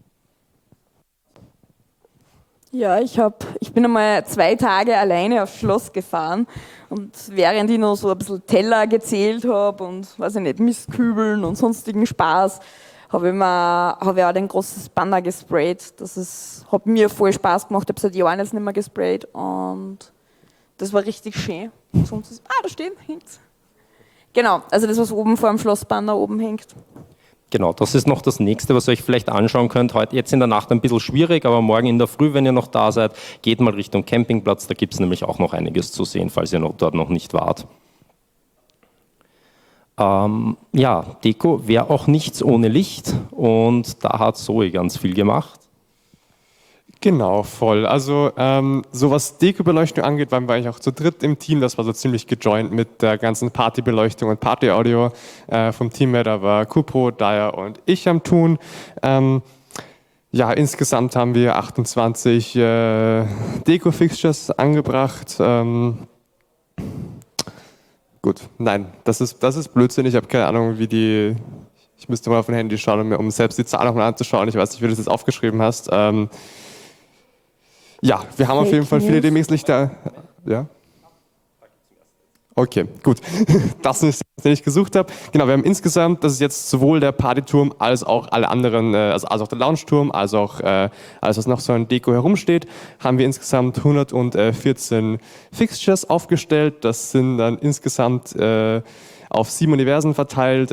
Ja, ich bin einmal 2 Tage alleine aufs Schloss gefahren und während ich noch so ein bisschen Teller gezählt habe und, weiß ich nicht, Mistkübeln und sonstigen Spaß, habe ich auch den großen Banner gesprayt. Hat mir voll Spaß gemacht, ich habe seit Jahren jetzt nicht mehr gesprayt und das war richtig schön. Sonst da steht, hängt's. Genau, also das, was oben vor dem Schlossbanner oben hängt. Genau, das ist noch das Nächste, was ihr euch vielleicht anschauen könnt. Heute, jetzt in der Nacht ein bisschen schwierig, aber morgen in der Früh, wenn ihr noch da seid, geht mal Richtung Campingplatz. Da gibt es nämlich auch noch einiges zu sehen, falls ihr dort noch nicht wart. Ja, Deko wäre auch nichts ohne Licht und da hat Zoe ganz viel gemacht. Genau, voll. Also so was Dekobeleuchtung angeht, waren wir eigentlich auch zu dritt im Team. Das war so ziemlich gejoint mit der ganzen Partybeleuchtung und Partyaudio vom Team her. Da war Kupo, Dyer und ich am Tun. Ja, insgesamt haben wir 28 Deko-Fixtures angebracht. Gut, nein, das ist Blödsinn. Ich habe keine Ahnung, wie die Ich müsste mal auf mein Handy schauen, um selbst die Zahl nochmal anzuschauen. Ich weiß nicht, wie du das jetzt aufgeschrieben hast. Ja, wir haben auf jeden Fall viele DMX-Lichter. Ja? Okay, gut. Das ist, den ich gesucht habe. Genau, wir haben insgesamt, das ist jetzt sowohl der Partyturm als auch alle anderen, also auch der Lounge-Turm, als auch alles, was noch so an Deko herumsteht, haben wir insgesamt 114 Fixtures aufgestellt. Das sind dann insgesamt auf 7 Universen verteilt,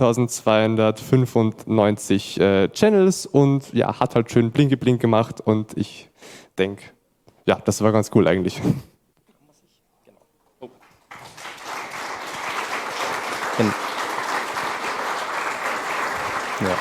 1295 Channels und ja, hat halt schön Blinke-Blink gemacht und ich denke, ja, das war ganz cool eigentlich. Ja.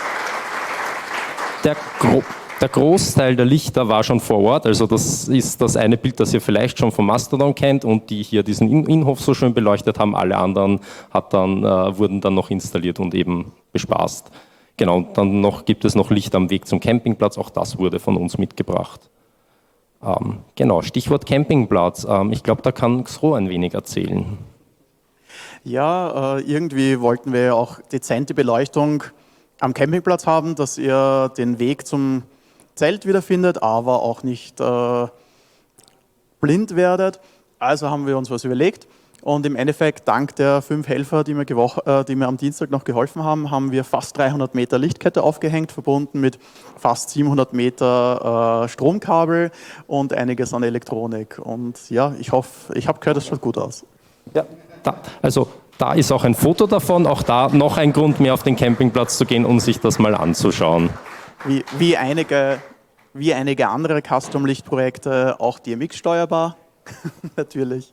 Der Großteil der Lichter war schon vor Ort, also das ist das eine Bild, das ihr vielleicht schon vom Mastodon kennt und die hier diesen Innenhof so schön beleuchtet haben, alle anderen wurden dann noch installiert und eben bespaßt. Genau, und dann gibt es noch Licht am Weg zum Campingplatz, auch das wurde von uns mitgebracht. Genau, Stichwort Campingplatz, ich glaube, da kann Xro ein wenig erzählen. Ja, irgendwie wollten wir auch dezente Beleuchtung am Campingplatz haben, dass ihr den Weg zum Zelt wiederfindet, aber auch nicht blind werdet. Also haben wir uns was überlegt und im Endeffekt, dank der 5 Helfer, die mir am Dienstag noch geholfen haben, haben wir fast 300 Meter Lichtkette aufgehängt, verbunden mit fast 700 Meter Stromkabel und einiges an Elektronik. Und ja, ich hoffe, ich habe gehört, das schaut gut aus. Ja. Da ist auch ein Foto davon, auch da noch ein Grund mehr auf den Campingplatz zu gehen und sich das mal anzuschauen. Wie einige andere Custom-Lichtprojekte, auch DMX steuerbar, natürlich.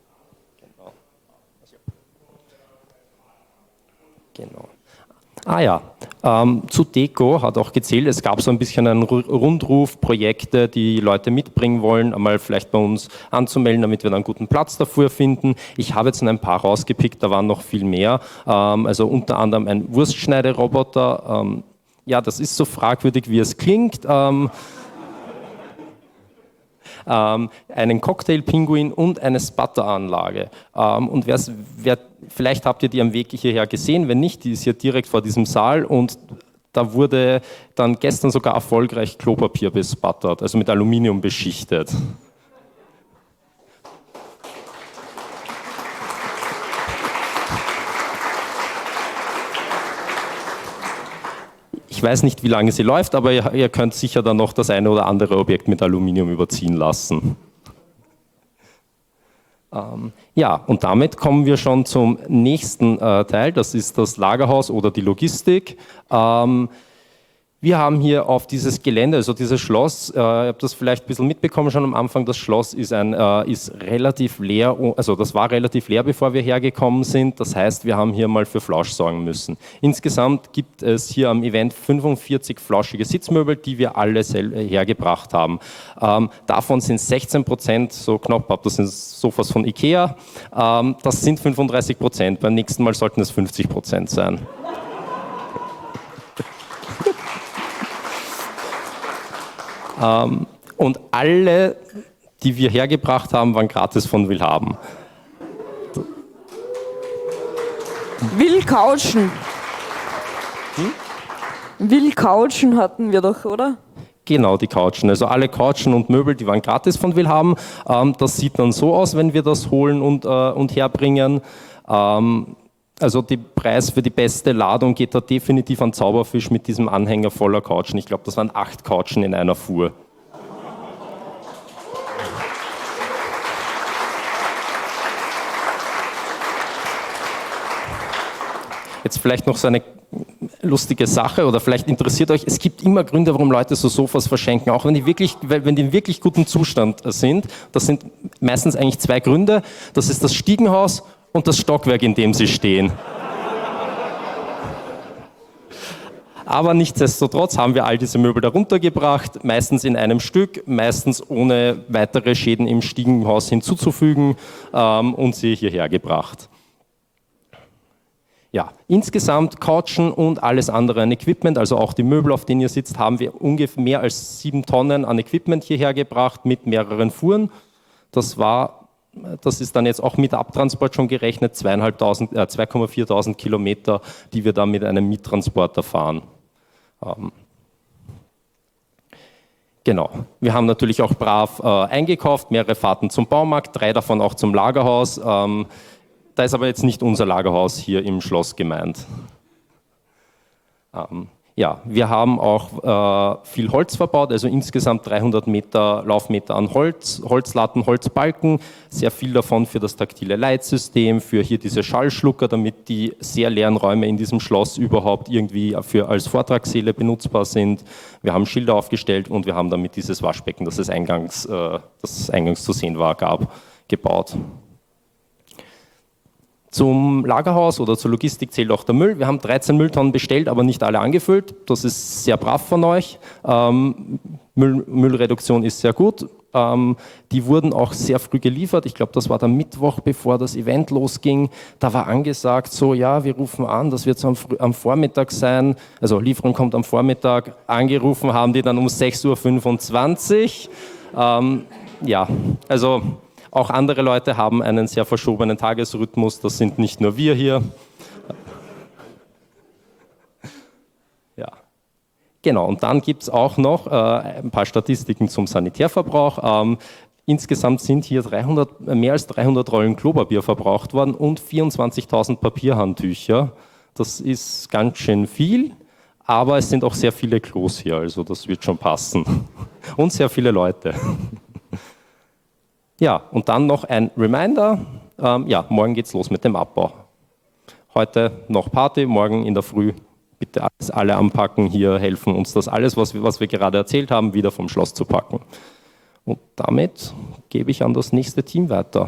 Genau. Ah ja, zu Deko hat auch gezählt, es gab so ein bisschen einen Rundruf, Projekte, die Leute mitbringen wollen, einmal vielleicht bei uns anzumelden, damit wir dann einen guten Platz dafür finden. Ich habe jetzt ein paar rausgepickt, da waren noch viel mehr, also unter anderem ein Wurstschneideroboter. Ja, das ist so fragwürdig, wie es klingt. Einen Cocktail-Pinguin und eine Sputter-Anlage. Und vielleicht habt ihr die am Weg hierher gesehen, wenn nicht, die ist hier direkt vor diesem Saal und da wurde dann gestern sogar erfolgreich Klopapier besputtert, also mit Aluminium beschichtet. Ich weiß nicht, wie lange sie läuft, aber ihr könnt sicher dann noch das eine oder andere Objekt mit Aluminium überziehen lassen. Ja, und damit kommen wir schon zum nächsten Teil, das ist das Lagerhaus oder die Logistik. Wir haben hier auf dieses Gelände, also dieses Schloss, ihr habt das vielleicht ein bisschen mitbekommen schon am Anfang, das Schloss ist relativ leer, also das war relativ leer, bevor wir hergekommen sind, das heißt, wir haben hier mal für Flausch sorgen müssen. Insgesamt gibt es hier am Event 45 flauschige Sitzmöbel, die wir alle hergebracht haben. Davon sind 16%, so knapp ab, das sind Sofas von Ikea, das sind 35%, beim nächsten Mal sollten es 50% sein. Und alle, die wir hergebracht haben, waren gratis von Willhaben. Will Couchen hatten wir doch, oder? Genau, die Couchen. Also alle Couchen und Möbel, die waren gratis von Willhaben. Das sieht dann so aus, wenn wir das holen und herbringen. Also der Preis für die beste Ladung geht da definitiv an Zauberfisch mit diesem Anhänger voller Couchen. Ich glaube, das waren 8 Couchen in einer Fuhr. Jetzt vielleicht noch so eine lustige Sache oder vielleicht interessiert euch, es gibt immer Gründe, warum Leute so Sofas verschenken, auch wenn die in wirklich gutem Zustand sind. Das sind meistens eigentlich 2 Gründe. Das ist das Stiegenhaus und das Stockwerk, in dem sie stehen. Aber nichtsdestotrotz haben wir all diese Möbel darunter gebracht, meistens in einem Stück, meistens ohne weitere Schäden im Stiegenhaus hinzuzufügen und sie hierher gebracht. Ja, insgesamt Couchen und alles andere an Equipment, also auch die Möbel, auf denen ihr sitzt, haben wir ungefähr mehr als 7 Tonnen an Equipment hierher gebracht mit mehreren Fuhren. Das war das ist dann jetzt auch mit Abtransport schon gerechnet, 2.400 Kilometer, die wir dann mit einem Miettransporter fahren. Genau. Wir haben natürlich auch brav eingekauft, mehrere Fahrten zum Baumarkt, 3 davon auch zum Lagerhaus. Da ist aber jetzt nicht unser Lagerhaus hier im Schloss gemeint. Ja, wir haben auch viel Holz verbaut, also insgesamt 300 Laufmeter an Holz, Holzlatten, Holzbalken, sehr viel davon für das taktile Leitsystem, für hier diese Schallschlucker, damit die sehr leeren Räume in diesem Schloss überhaupt irgendwie als Vortragssäle benutzbar sind. Wir haben Schilder aufgestellt und wir haben damit dieses Waschbecken, das eingangs zu sehen war, gebaut. Zum Lagerhaus oder zur Logistik zählt auch der Müll. Wir haben 13 Mülltonnen bestellt, aber nicht alle angefüllt. Das ist sehr brav von euch. Müllreduktion ist sehr gut. Die wurden auch sehr früh geliefert. Ich glaube, das war der Mittwoch, bevor das Event losging. Da war angesagt, so ja, wir rufen an, das wird so am Vormittag sein. Also Lieferung kommt am Vormittag. Angerufen haben die dann um 6.25 Uhr. Ja, also auch andere Leute haben einen sehr verschobenen Tagesrhythmus, das sind nicht nur wir hier. Ja. Genau, und dann gibt es auch noch ein paar Statistiken zum Sanitärverbrauch. Insgesamt sind hier mehr als 300 Rollen Klopapier verbraucht worden und 24.000 Papierhandtücher. Das ist ganz schön viel, aber es sind auch sehr viele Klos hier, also das wird schon passen. Und sehr viele Leute. Ja, und dann noch ein Reminder, ja, morgen geht's los mit dem Abbau. Heute noch Party, morgen in der Früh bitte alle anpacken, hier helfen uns das alles, was wir gerade erzählt haben, wieder vom Schloss zu packen. Und damit gebe ich an das nächste Team weiter.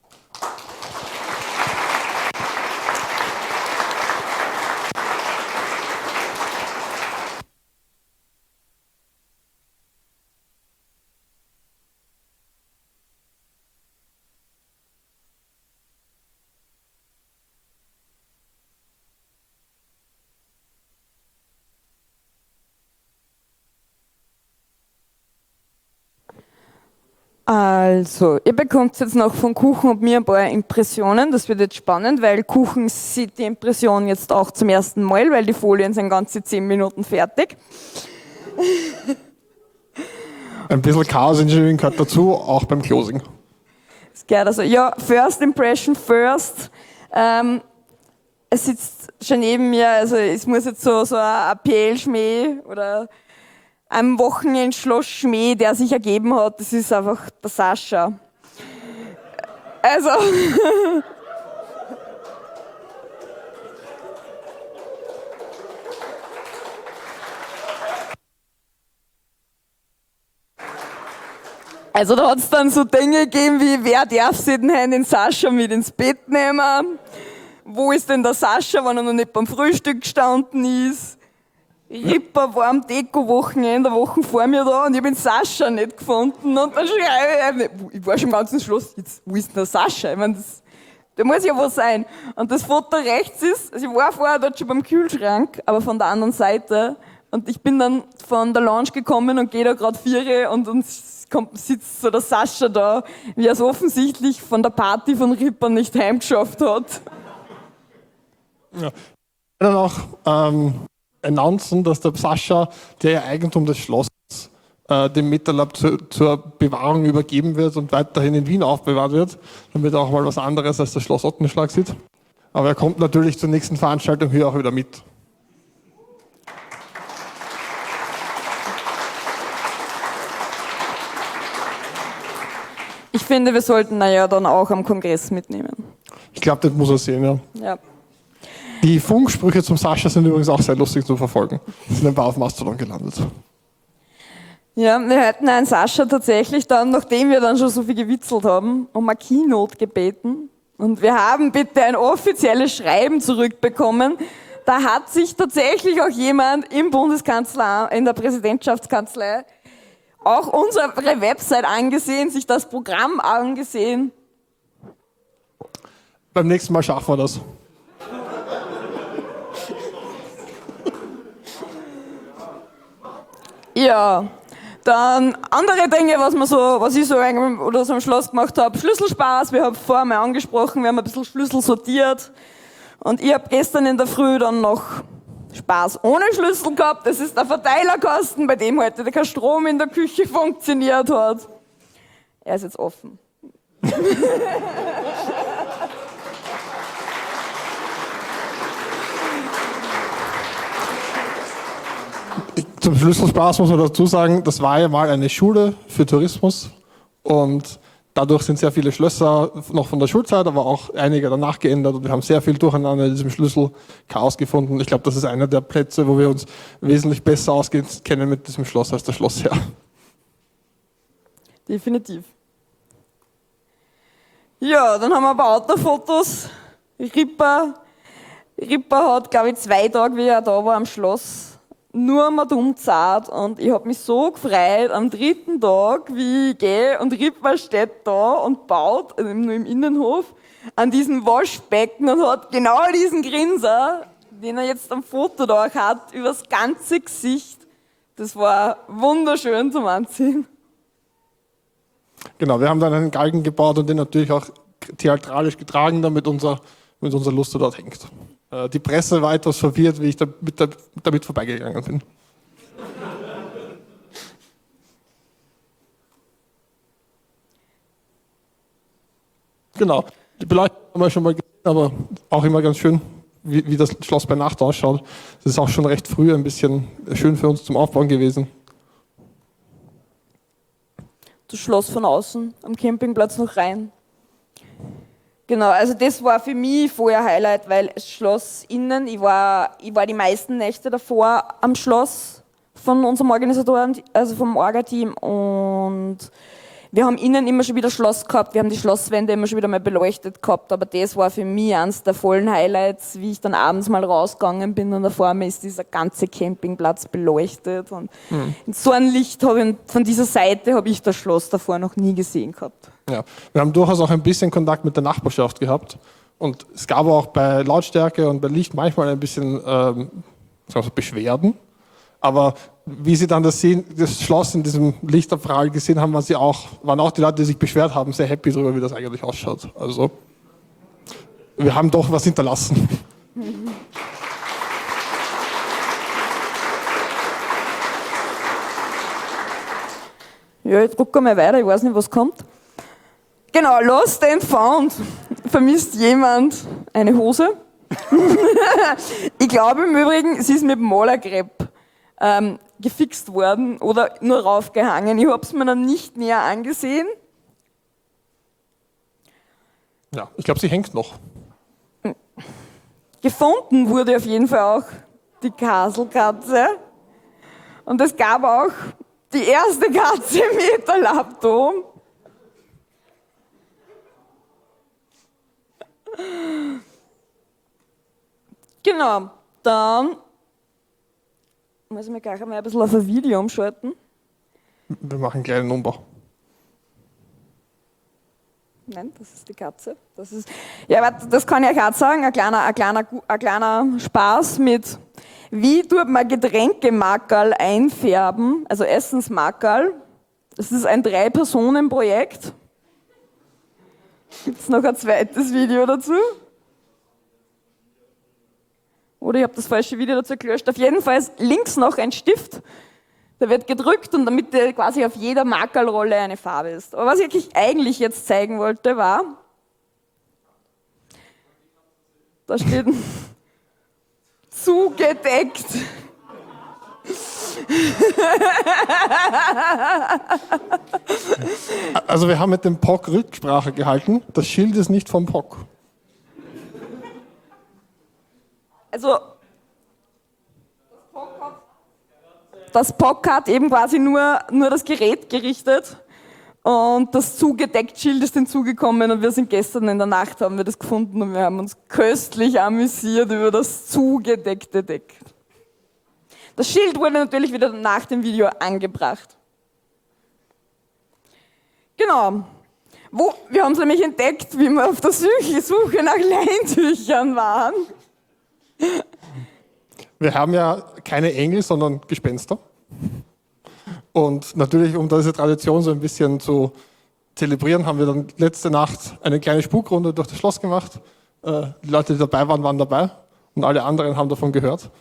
Also, ihr bekommt jetzt noch von Kuchen und mir ein paar Impressionen. Das wird jetzt spannend, weil Kuchen sieht die Impression jetzt auch zum ersten Mal, weil die Folien sind ganze 10 Minuten fertig. Ein bisschen Chaos Engineering gehört dazu, auch beim Closing. Es gehört also, ja, First Impression first. Es sitzt schon neben mir, also es muss jetzt so ein PL-Schmäh oder ein Wochenendschloss-Schmäh, der sich ergeben hat, das ist einfach der Sascha. Also, da hat es dann so Dinge gegeben wie, wer darf sich denn den Sascha mit ins Bett nehmen? Wo ist denn der Sascha, wenn er noch nicht beim Frühstück gestanden ist? Ripper war am Deko-Wochenende, Wochen vor mir da und ich habe den Sascha nicht gefunden. Und dann schreibe ich war schon im ganzen Schloss, jetzt, wo ist denn der Sascha? Ich meine, da muss ja was sein. Und das Foto rechts ist, also ich war vorher dort schon beim Kühlschrank, aber von der anderen Seite. Und ich bin dann von der Lounge gekommen und gehe da gerade 4 und sitzt so der Sascha da, wie er es offensichtlich von der Party von Ripper nicht heimgeschafft hat. Ja. Dann auch announcen, dass der Sascha, der ja Eigentum des Schlosses, dem MetaLab zur Bewahrung übergeben wird und weiterhin in Wien aufbewahrt wird, damit er auch mal was anderes als das Schloss Ottenschlag sieht. Aber er kommt natürlich zur nächsten Veranstaltung hier auch wieder mit. Ich finde, wir sollten ja dann auch am Kongress mitnehmen. Ich glaube, das muss er sehen, ja. Ja. Die Funksprüche zum Sascha sind übrigens auch sehr lustig zu verfolgen. Sind ein paar auf Mastodon gelandet. Ja, wir hätten einen Sascha tatsächlich dann, nachdem wir dann schon so viel gewitzelt haben, um eine Keynote gebeten. Und wir haben bitte ein offizielles Schreiben zurückbekommen. Da hat sich tatsächlich auch jemand im Bundeskanzleramt, in der Präsidentschaftskanzlei, auch unsere Website angesehen, sich das Programm angesehen. Beim nächsten Mal schaffen wir das. Ja, Dann andere Dinge, was ich so oder so am Schloss gemacht habe. Schlüsselspaß, wir haben vorher mal angesprochen, wir haben ein bisschen Schlüssel sortiert. Und ich habe gestern in der Früh dann noch Spaß ohne Schlüssel gehabt. Das ist der Verteilerkasten, bei dem heute kein Strom in der Küche funktioniert hat. Er ist jetzt offen. Zum Schlüsselspaß muss man dazu sagen, das war ja mal eine Schule für Tourismus und dadurch sind sehr viele Schlösser noch von der Schulzeit, aber auch einige danach geändert und wir haben sehr viel Durcheinander in diesem Schlüsselchaos gefunden. Ich glaube, das ist einer der Plätze, wo wir uns wesentlich besser auskennen mit diesem Schloss als der Schlossherr. Definitiv. Ja, dann haben wir ein paar Autofotos. Ripper hat, glaube ich, 2 Tage, wie er da war am Schloss, nur mal dumm zart und ich habe mich so gefreut am 3. Tag, wie ich gehe und Ripper steht da und baut, also nur im Innenhof, an diesem Waschbecken und hat genau diesen Grinser, den er jetzt am Foto da hat, übers ganze Gesicht. Das war wunderschön zum Anziehen. Genau, wir haben dann einen Galgen gebaut und den natürlich auch theatralisch getragen, damit unser Luster dort hängt. Die Presse war etwas verwirrt, wie ich damit vorbeigegangen bin. Genau, die Beleuchtung haben wir schon mal gesehen, aber auch immer ganz schön, wie das Schloss bei Nacht ausschaut. Das ist auch schon recht früh ein bisschen schön für uns zum Aufbauen gewesen. Das Schloss von außen, am Campingplatz noch rein. Genau, also das war für mich vorher Highlight, weil das Schloss innen, ich war die meisten Nächte davor am Schloss von unserem Organisatoren, also vom Orga-Team und wir haben innen immer schon wieder Schloss gehabt, wir haben die Schlosswände immer schon wieder mal beleuchtet gehabt, aber das war für mich eines der vollen Highlights, wie ich dann abends mal rausgegangen bin und da vor mir ist dieser ganze Campingplatz beleuchtet und in so ein Licht von dieser Seite habe ich das Schloss davor noch nie gesehen gehabt. Ja, wir haben durchaus auch ein bisschen Kontakt mit der Nachbarschaft gehabt und es gab auch bei Lautstärke und bei Licht manchmal ein bisschen Beschwerden, aber wie Sie dann das Schloss in diesem Lichterstrahl gesehen haben, waren auch die Leute, die sich beschwert haben, sehr happy darüber, wie das eigentlich ausschaut. Also wir haben doch was hinterlassen. Ja, ich drucke mal weiter, ich weiß nicht, was kommt. Genau, Lost and Found. Vermisst jemand eine Hose? Ich glaube im Übrigen, sie ist mit Malerkrepp gefixt worden oder nur raufgehangen. Ich habe es mir dann nicht näher angesehen. Ja, ich glaube, sie hängt noch. Gefunden wurde auf jeden Fall auch die Kaselkatze. Und es gab auch die erste Katze mit der Laptop. Genau, dann muss ich mir gleich einmal ein bisschen auf ein Video umschalten. Wir machen einen kleinen Umbau. Nein, das ist die Katze. Das kann ich euch auch sagen, ein kleiner Spaß mit, wie tut man Getränkemarkerl einfärben, also Essensmarkerl. Das ist ein 3-Personen-Projekt. Gibt es noch ein zweites Video dazu? Oder ich habe das falsche Video dazu gelöscht. Auf jeden Fall ist links noch ein Stift. Der wird gedrückt und damit quasi auf jeder Markerlrolle eine Farbe ist. Aber was ich eigentlich jetzt zeigen wollte, war, da steht zugedeckt. Also wir haben mit dem POC Rücksprache gehalten. Das Schild ist nicht vom POC. Also das POC hat eben quasi nur das Gerät gerichtet und das zugedeckt Schild ist hinzugekommen und wir sind gestern in der Nacht, haben wir das gefunden und wir haben uns köstlich amüsiert über das zugedeckte Deck. Das Schild wurde natürlich wieder nach dem Video angebracht. Genau. Wir haben es nämlich entdeckt, wie wir auf der Suche nach Leintüchern waren. Wir haben ja keine Engel, sondern Gespenster. Und natürlich, um diese Tradition so ein bisschen zu zelebrieren, haben wir dann letzte Nacht eine kleine Spukrunde durch das Schloss gemacht. Die Leute, die dabei waren, waren dabei und alle anderen haben davon gehört.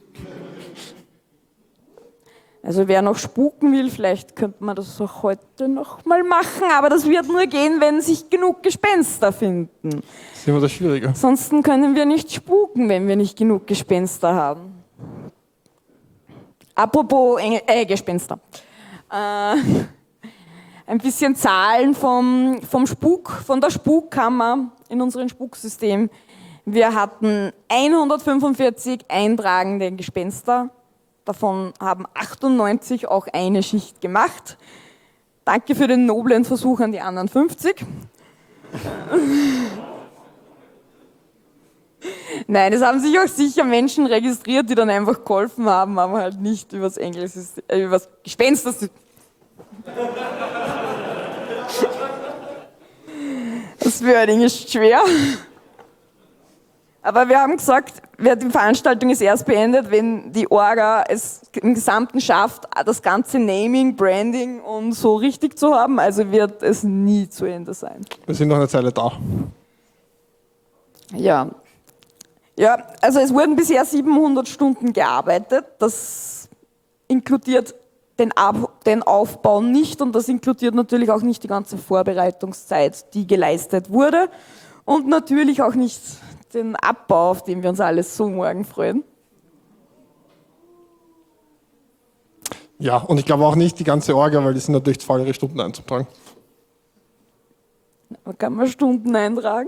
Also wer noch spuken will, vielleicht könnte man das auch heute noch mal machen, aber das wird nur gehen, wenn sich genug Gespenster finden. Das ist immer das Schwierige. Ansonsten können wir nicht spuken, wenn wir nicht genug Gespenster haben. Apropos Gespenster. Ein bisschen Zahlen vom Spuk, von der Spukkammer in unserem Spuksystem. Wir hatten 145 eintragende Gespenster. Davon haben 98 auch eine Schicht gemacht. Danke für den noblen Versuch an die anderen 50. Nein, es haben sich auch sicher Menschen registriert, die dann einfach geholfen haben, aber halt nicht übers Engelsystem, übers Gespenstersystem. Das Wording ist schwer. Aber wir haben gesagt, die Veranstaltung ist erst beendet, wenn die Orga es im Gesamten schafft, das ganze Naming, Branding und so richtig zu haben. Also wird es nie zu Ende sein. Wir sind noch eine Zeile da. Ja. Ja, also es wurden bisher 700 Stunden gearbeitet. Das inkludiert den Aufbau nicht und das inkludiert natürlich auch nicht die ganze Vorbereitungszeit, die geleistet wurde und natürlich auch nicht den Abbau, auf den wir uns alles so morgen freuen. Ja, und ich glaube auch nicht die ganze Orga, weil die sind natürlich zu faul, ihre Stunden einzutragen. Man kann mal Stunden eintragen.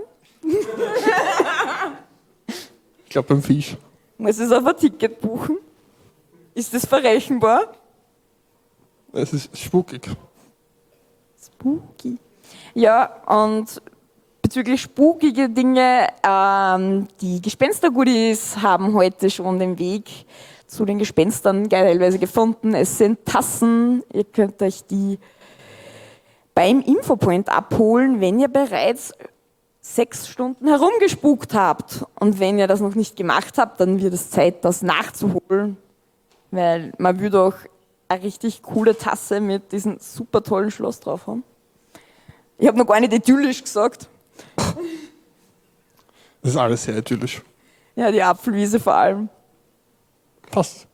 Ich glaube beim Fisch. Muss es auf ein Ticket buchen? Ist das verrechenbar? Es ist spukig. Spooky. Ja, und bezüglich spukige Dinge, die Gespenster-Goodies haben heute schon den Weg zu den Gespenstern teilweise gefunden. Es sind Tassen, ihr könnt euch die beim Infopoint abholen, wenn ihr bereits 6 Stunden herumgespukt habt. Und wenn ihr das noch nicht gemacht habt, dann wird es Zeit, das nachzuholen, weil man würde auch eine richtig coole Tasse mit diesem super tollen Schloss drauf haben. Ich habe noch gar nicht idyllisch gesagt. Das ist alles sehr idyllisch. Ja, die Apfelwiese vor allem. Passt.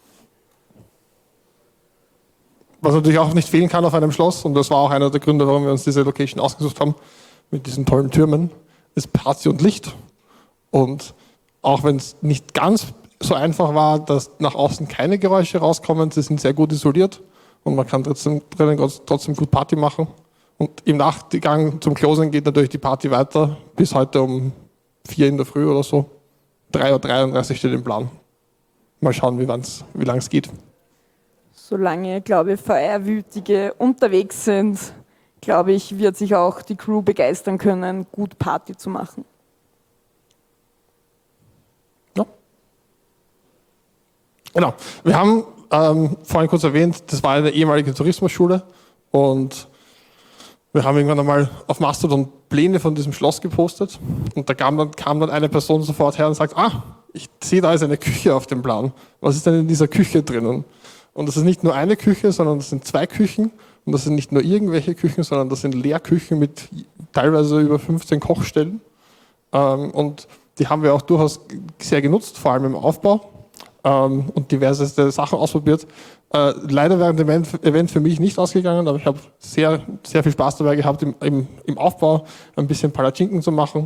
Was natürlich auch nicht fehlen kann auf einem Schloss, und das war auch einer der Gründe, warum wir uns diese Location ausgesucht haben, mit diesen tollen Türmen, ist Party und Licht. Und auch wenn es nicht ganz so einfach war, dass nach außen keine Geräusche rauskommen, sie sind sehr gut isoliert und man kann trotzdem gut Party machen. Und im Nachgang zum Closing geht natürlich die Party weiter, bis heute um 4 in der Früh oder so. 3:33 Uhr steht im Plan. Mal schauen, wie lange es geht. Solange, glaube ich, Feierwütige unterwegs sind, glaube ich, wird sich auch die Crew begeistern können, gut Party zu machen. Ja. Genau. Wir haben vorhin kurz erwähnt, das war eine ehemalige Tourismusschule und wir haben irgendwann einmal auf Mastodon Pläne von diesem Schloss gepostet und da kam dann eine Person sofort her und sagt, ich sehe, da ist eine Küche auf dem Plan. Was ist denn in dieser Küche drinnen? Und das ist nicht nur eine Küche, sondern das sind 2 Küchen. Und das sind nicht nur irgendwelche Küchen, sondern das sind Lehrküchen mit teilweise über 15 Kochstellen. Und die haben wir auch durchaus sehr genutzt, vor allem im Aufbau und diverseste Sachen ausprobiert. Leider während dem Event für mich nicht ausgegangen, aber ich habe sehr, sehr viel Spaß dabei gehabt, im Aufbau ein bisschen Palatschinken zu machen.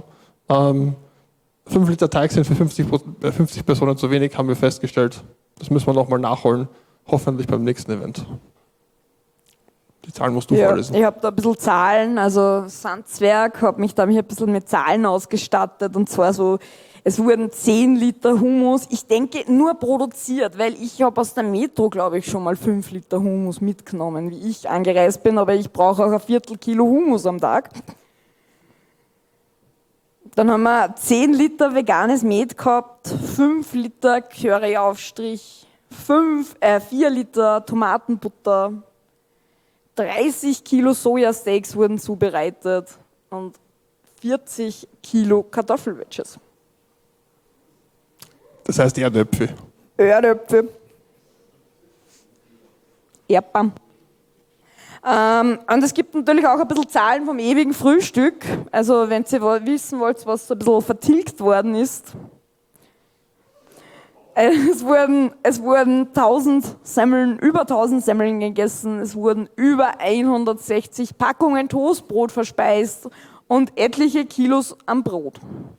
5 Liter Teig sind für 50 Personen zu wenig, haben wir festgestellt. Das müssen wir nochmal nachholen, hoffentlich beim nächsten Event. Die Zahlen musst du vorlesen. Ich habe da ein bisschen Zahlen, also Sandzwerg hat mich da ein bisschen mit Zahlen ausgestattet und zwar so, es wurden 10 Liter Hummus, ich denke nur produziert, weil ich habe aus der Metro, glaube ich, schon mal 5 Liter Hummus mitgenommen, wie ich angereist bin, aber ich brauche auch ein Viertel Kilo Hummus am Tag. Dann haben wir 10 Liter veganes Met gehabt, 5 Liter Curryaufstrich, 4 Liter Tomatenbutter, 30 Kilo Sojasteaks wurden zubereitet und 40 Kilo Kartoffelwedges. Das heißt Erdäpfel. Erdäpfel. Erdbeeren. Und es gibt natürlich auch ein bisschen Zahlen vom ewigen Frühstück. Also wenn ihr wissen wollt, was so ein bisschen vertilgt worden ist. Es wurden 1000 Semmeln, über 1000 Semmeln gegessen. Es wurden über 160 Packungen Toastbrot verspeist und etliche Kilos an Brot.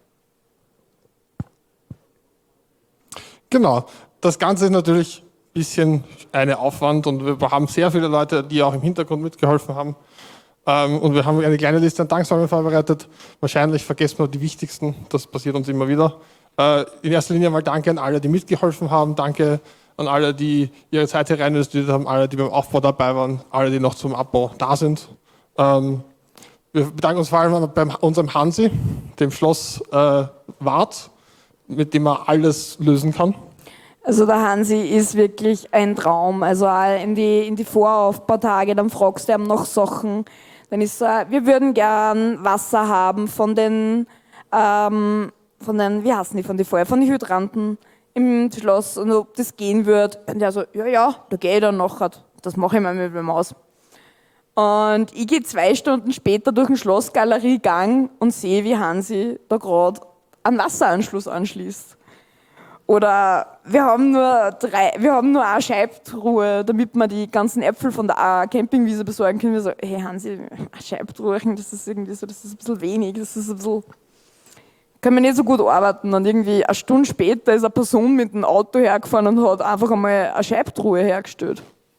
Genau. Das Ganze ist natürlich ein bisschen ein Aufwand und wir haben sehr viele Leute, die auch im Hintergrund mitgeholfen haben. Und wir haben eine kleine Liste an Danksagen vorbereitet. Wahrscheinlich vergessen wir die wichtigsten, das passiert uns immer wieder. In erster Linie mal danke an alle, die mitgeholfen haben. Danke an alle, die ihre Zeit hier rein investiert haben, alle, die beim Aufbau dabei waren, alle, die noch zum Abbau da sind. Wir bedanken uns vor allem bei unserem Hansi, dem Schloss Wart, mit dem er alles lösen kann. Also der Hansi ist wirklich ein Traum. Also auch in die Voraufbautage, dann fragst du ihm noch Sachen. Dann ist er, wir würden gern Wasser haben von den wie heißen die, von den Hydranten im Schloss und ob das gehen wird. Und der so, ja, da gehe ich dann nachher. Das mache ich mal mit dem aus. Und ich gehe 2 Stunden später durch den Schlossgaleriegang und sehe, wie Hansi da gerade einen Wasseranschluss anschließt. Oder wir haben nur eine Scheibtruhe, damit wir die ganzen Äpfel von der Campingwiese besorgen können. Wir so, hey Hansi, eine Scheibtruhe, das ist irgendwie so, das ist ein bisschen wenig, das ist ein bisschen, können wir nicht so gut arbeiten. Und irgendwie eine Stunde später ist eine Person mit dem Auto hergefahren und hat einfach einmal eine Scheibtruhe hergestellt.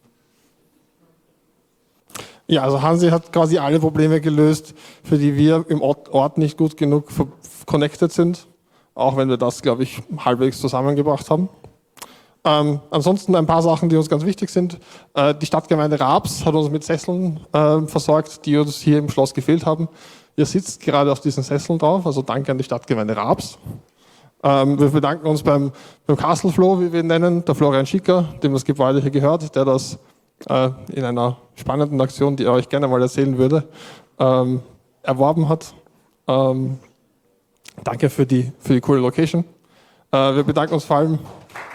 Ja, also Hansi hat quasi alle Probleme gelöst, für die wir im Ort nicht gut genug connected sind. Auch wenn wir das, glaube ich, halbwegs zusammengebracht haben. Ansonsten ein paar Sachen, die uns ganz wichtig sind. Die Stadtgemeinde Raabs hat uns mit Sesseln versorgt, die uns hier im Schloss gefehlt haben. Ihr sitzt gerade auf diesen Sesseln drauf, also danke an die Stadtgemeinde Raabs. Wir bedanken uns beim Castle Flo, wie wir ihn nennen, der Florian Schicker, dem das Gebäude hier gehört, der das in einer spannenden Aktion, die er euch gerne mal erzählen würde, erworben hat. Danke für die coole Location. Wir bedanken uns vor allem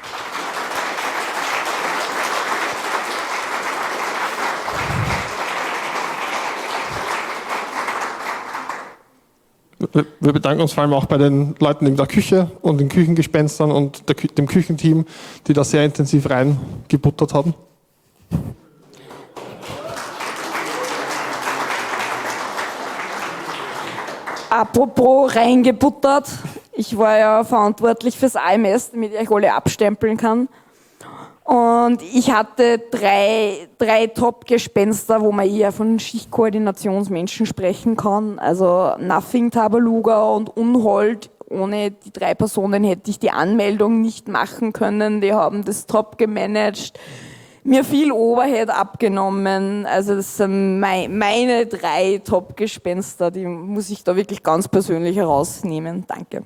auch bei den Leuten in der Küche und den Küchengespenstern und dem Küchenteam, die da sehr intensiv reingebuttert haben. Apropos reingebuttert, ich war ja verantwortlich fürs AMS, damit ich euch alle abstempeln kann. Und ich hatte drei Top-Gespenster, wo man eher von Schichtkoordinationsmenschen sprechen kann. Also Nothing, Tabaluga und Unhold. Ohne die 3 Personen hätte ich die Anmeldung nicht machen können. Die haben das top gemanagt. Mir viel Overhead abgenommen. Also das sind meine 3 Top-Gespenster. Die muss ich da wirklich ganz persönlich herausnehmen. Danke.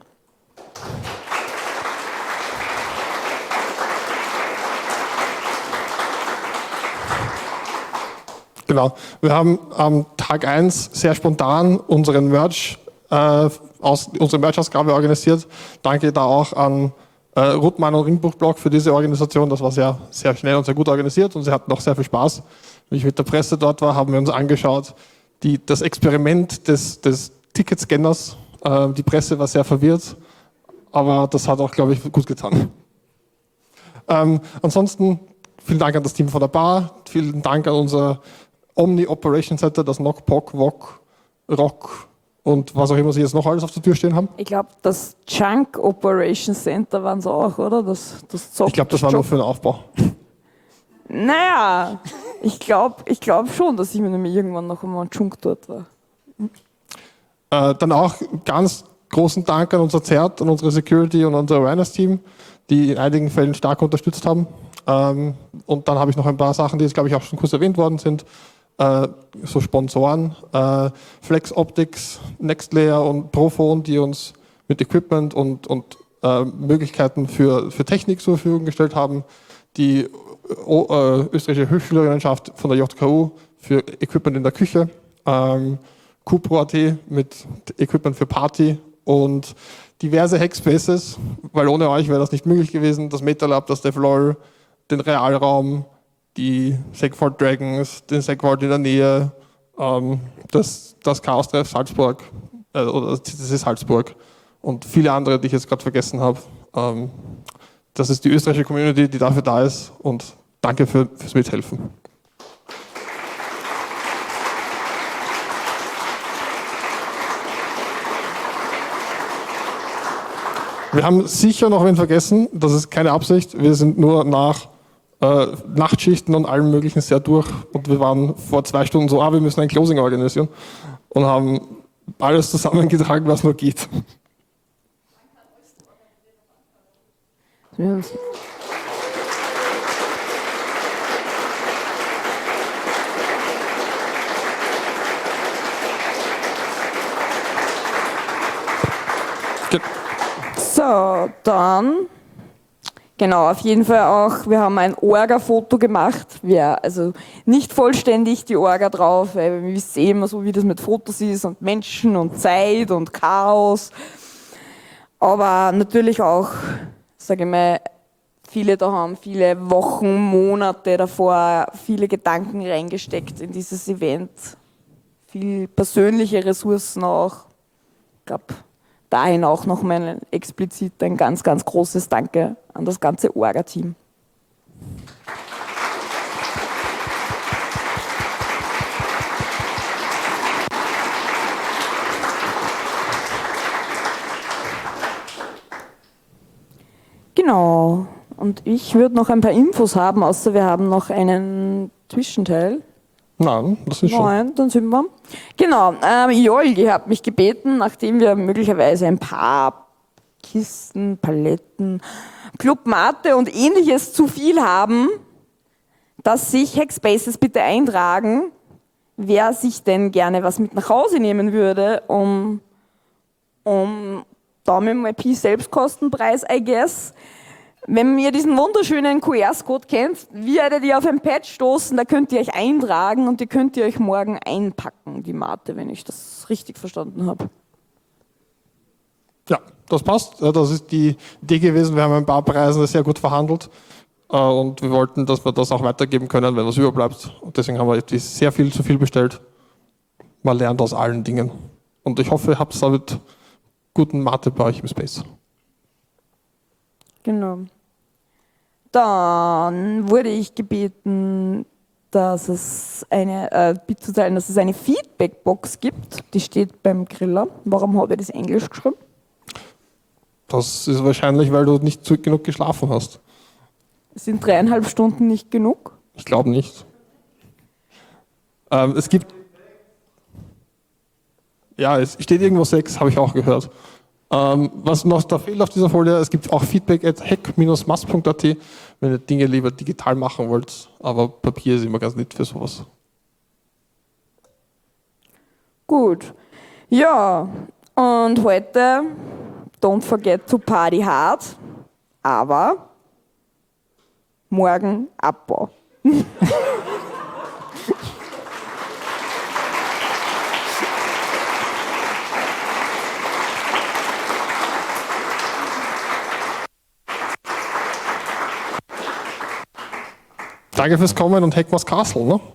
Genau. Wir haben am Tag 1 sehr spontan unsere Merch-Ausgabe organisiert. Danke da auch an Ruttmann und Ringbuchblog für diese Organisation. Das war sehr, sehr schnell und sehr gut organisiert und sie hatten auch sehr viel Spaß. Wie ich mit der Presse dort war, haben wir uns angeschaut, das Experiment des Ticketscanners. Die Presse war sehr verwirrt, aber das hat auch, glaube ich, gut getan. Ansonsten vielen Dank an das Team von der Bar, vielen Dank an unser Omni Operation Center, das Knock, Pock, Wok, Rock und was auch immer sie jetzt noch alles auf der Tür stehen haben. Ich glaube, das Junk Operation Center waren sie auch, oder? Das ich glaube, das war nur für den Aufbau. Naja, ich glaub schon, dass ich mir nämlich irgendwann noch einmal ein Junk dort war. Dann auch ganz großen Dank an unser ZERT, an unsere Security und unser Awareness-Team, die in einigen Fällen stark unterstützt haben. Und dann habe ich noch ein paar Sachen, die jetzt, glaube ich, auch schon kurz erwähnt worden sind. So Sponsoren, Flex Optics, Nextlayer und Profone, die uns mit Equipment und Möglichkeiten für Technik zur Verfügung gestellt haben. Die österreichische Hochschülerinnenschaft von der JKU für Equipment in der Küche. Cupro.at mit Equipment für Party und diverse Hackspaces, weil ohne euch wäre das nicht möglich gewesen. Das MetaLab, das DevLol, den Realraum, die Segvault Dragons, den Segvault in der Nähe, das Chaos-Treff Salzburg, oder das ist Salzburg und viele andere, die ich jetzt gerade vergessen habe. Das ist die österreichische Community, die dafür da ist und danke fürs Mithelfen. Wir haben sicher noch wen vergessen, das ist keine Absicht, wir sind nur nach Nachtschichten und allem Möglichen sehr durch und wir waren vor 2 Stunden so, wir müssen ein Closing organisieren und haben alles zusammengetragen, was nur geht. Ja. So, dann, genau, auf jeden Fall auch, wir haben ein Orga-Foto gemacht, also nicht vollständig die Orga drauf, weil wir wissen immer so, wie das mit Fotos ist und Menschen und Zeit und Chaos, aber natürlich auch, sage ich mal, viele da haben viele Wochen, Monate davor viele Gedanken reingesteckt in dieses Event, viel persönliche Ressourcen auch, ich glaube, dahin auch nochmal explizit ein ganz, ganz großes Danke an das ganze Orga-Team. Genau, und ich würde noch ein paar Infos haben, außer wir haben noch einen Zwischenteil. Nein, das ist schon. Nein, dann sind wir. Genau, Jolgi hat mich gebeten, nachdem wir möglicherweise ein paar Kisten, Paletten, Club Mate und ähnliches zu viel haben, dass sich Hackspaces bitte eintragen, wer sich denn gerne was mit nach Hause nehmen würde, um da mit dem IP-Selbstkostenpreis, I guess. Wenn ihr diesen wunderschönen QR-Code kennt, werdet ihr auf ein Patch stoßen, da könnt ihr euch eintragen und die könnt ihr euch morgen einpacken, die Mate, wenn ich das richtig verstanden habe. Ja, das passt. Das ist die Idee gewesen. Wir haben ein paar Preise sehr gut verhandelt und wir wollten, dass wir das auch weitergeben können, wenn was überbleibt. Und deswegen haben wir jetzt sehr viel zu viel bestellt. Man lernt aus allen Dingen. Und ich hoffe, ihr habt damit guten Mate bei euch im Space. Genau. Dann wurde ich gebeten, dass es mitzuteilen, dass es eine Feedback-Box gibt. Die steht beim Griller. Warum habe ich das Englisch geschrieben? Das ist wahrscheinlich, weil du nicht genug geschlafen hast. Sind 3,5 Stunden nicht genug? Ich glaube nicht. Es gibt... Ja, es steht irgendwo 6, habe ich auch gehört. Was noch da fehlt auf dieser Folie, es gibt auch feedback@hack-mass.at, wenn ihr Dinge lieber digital machen wollt, aber Papier ist immer ganz nett für sowas. Gut. Ja, und heute, don't forget to party hard, aber morgen Abbau. Danke fürs Kommen und Hackmas Castle, ne?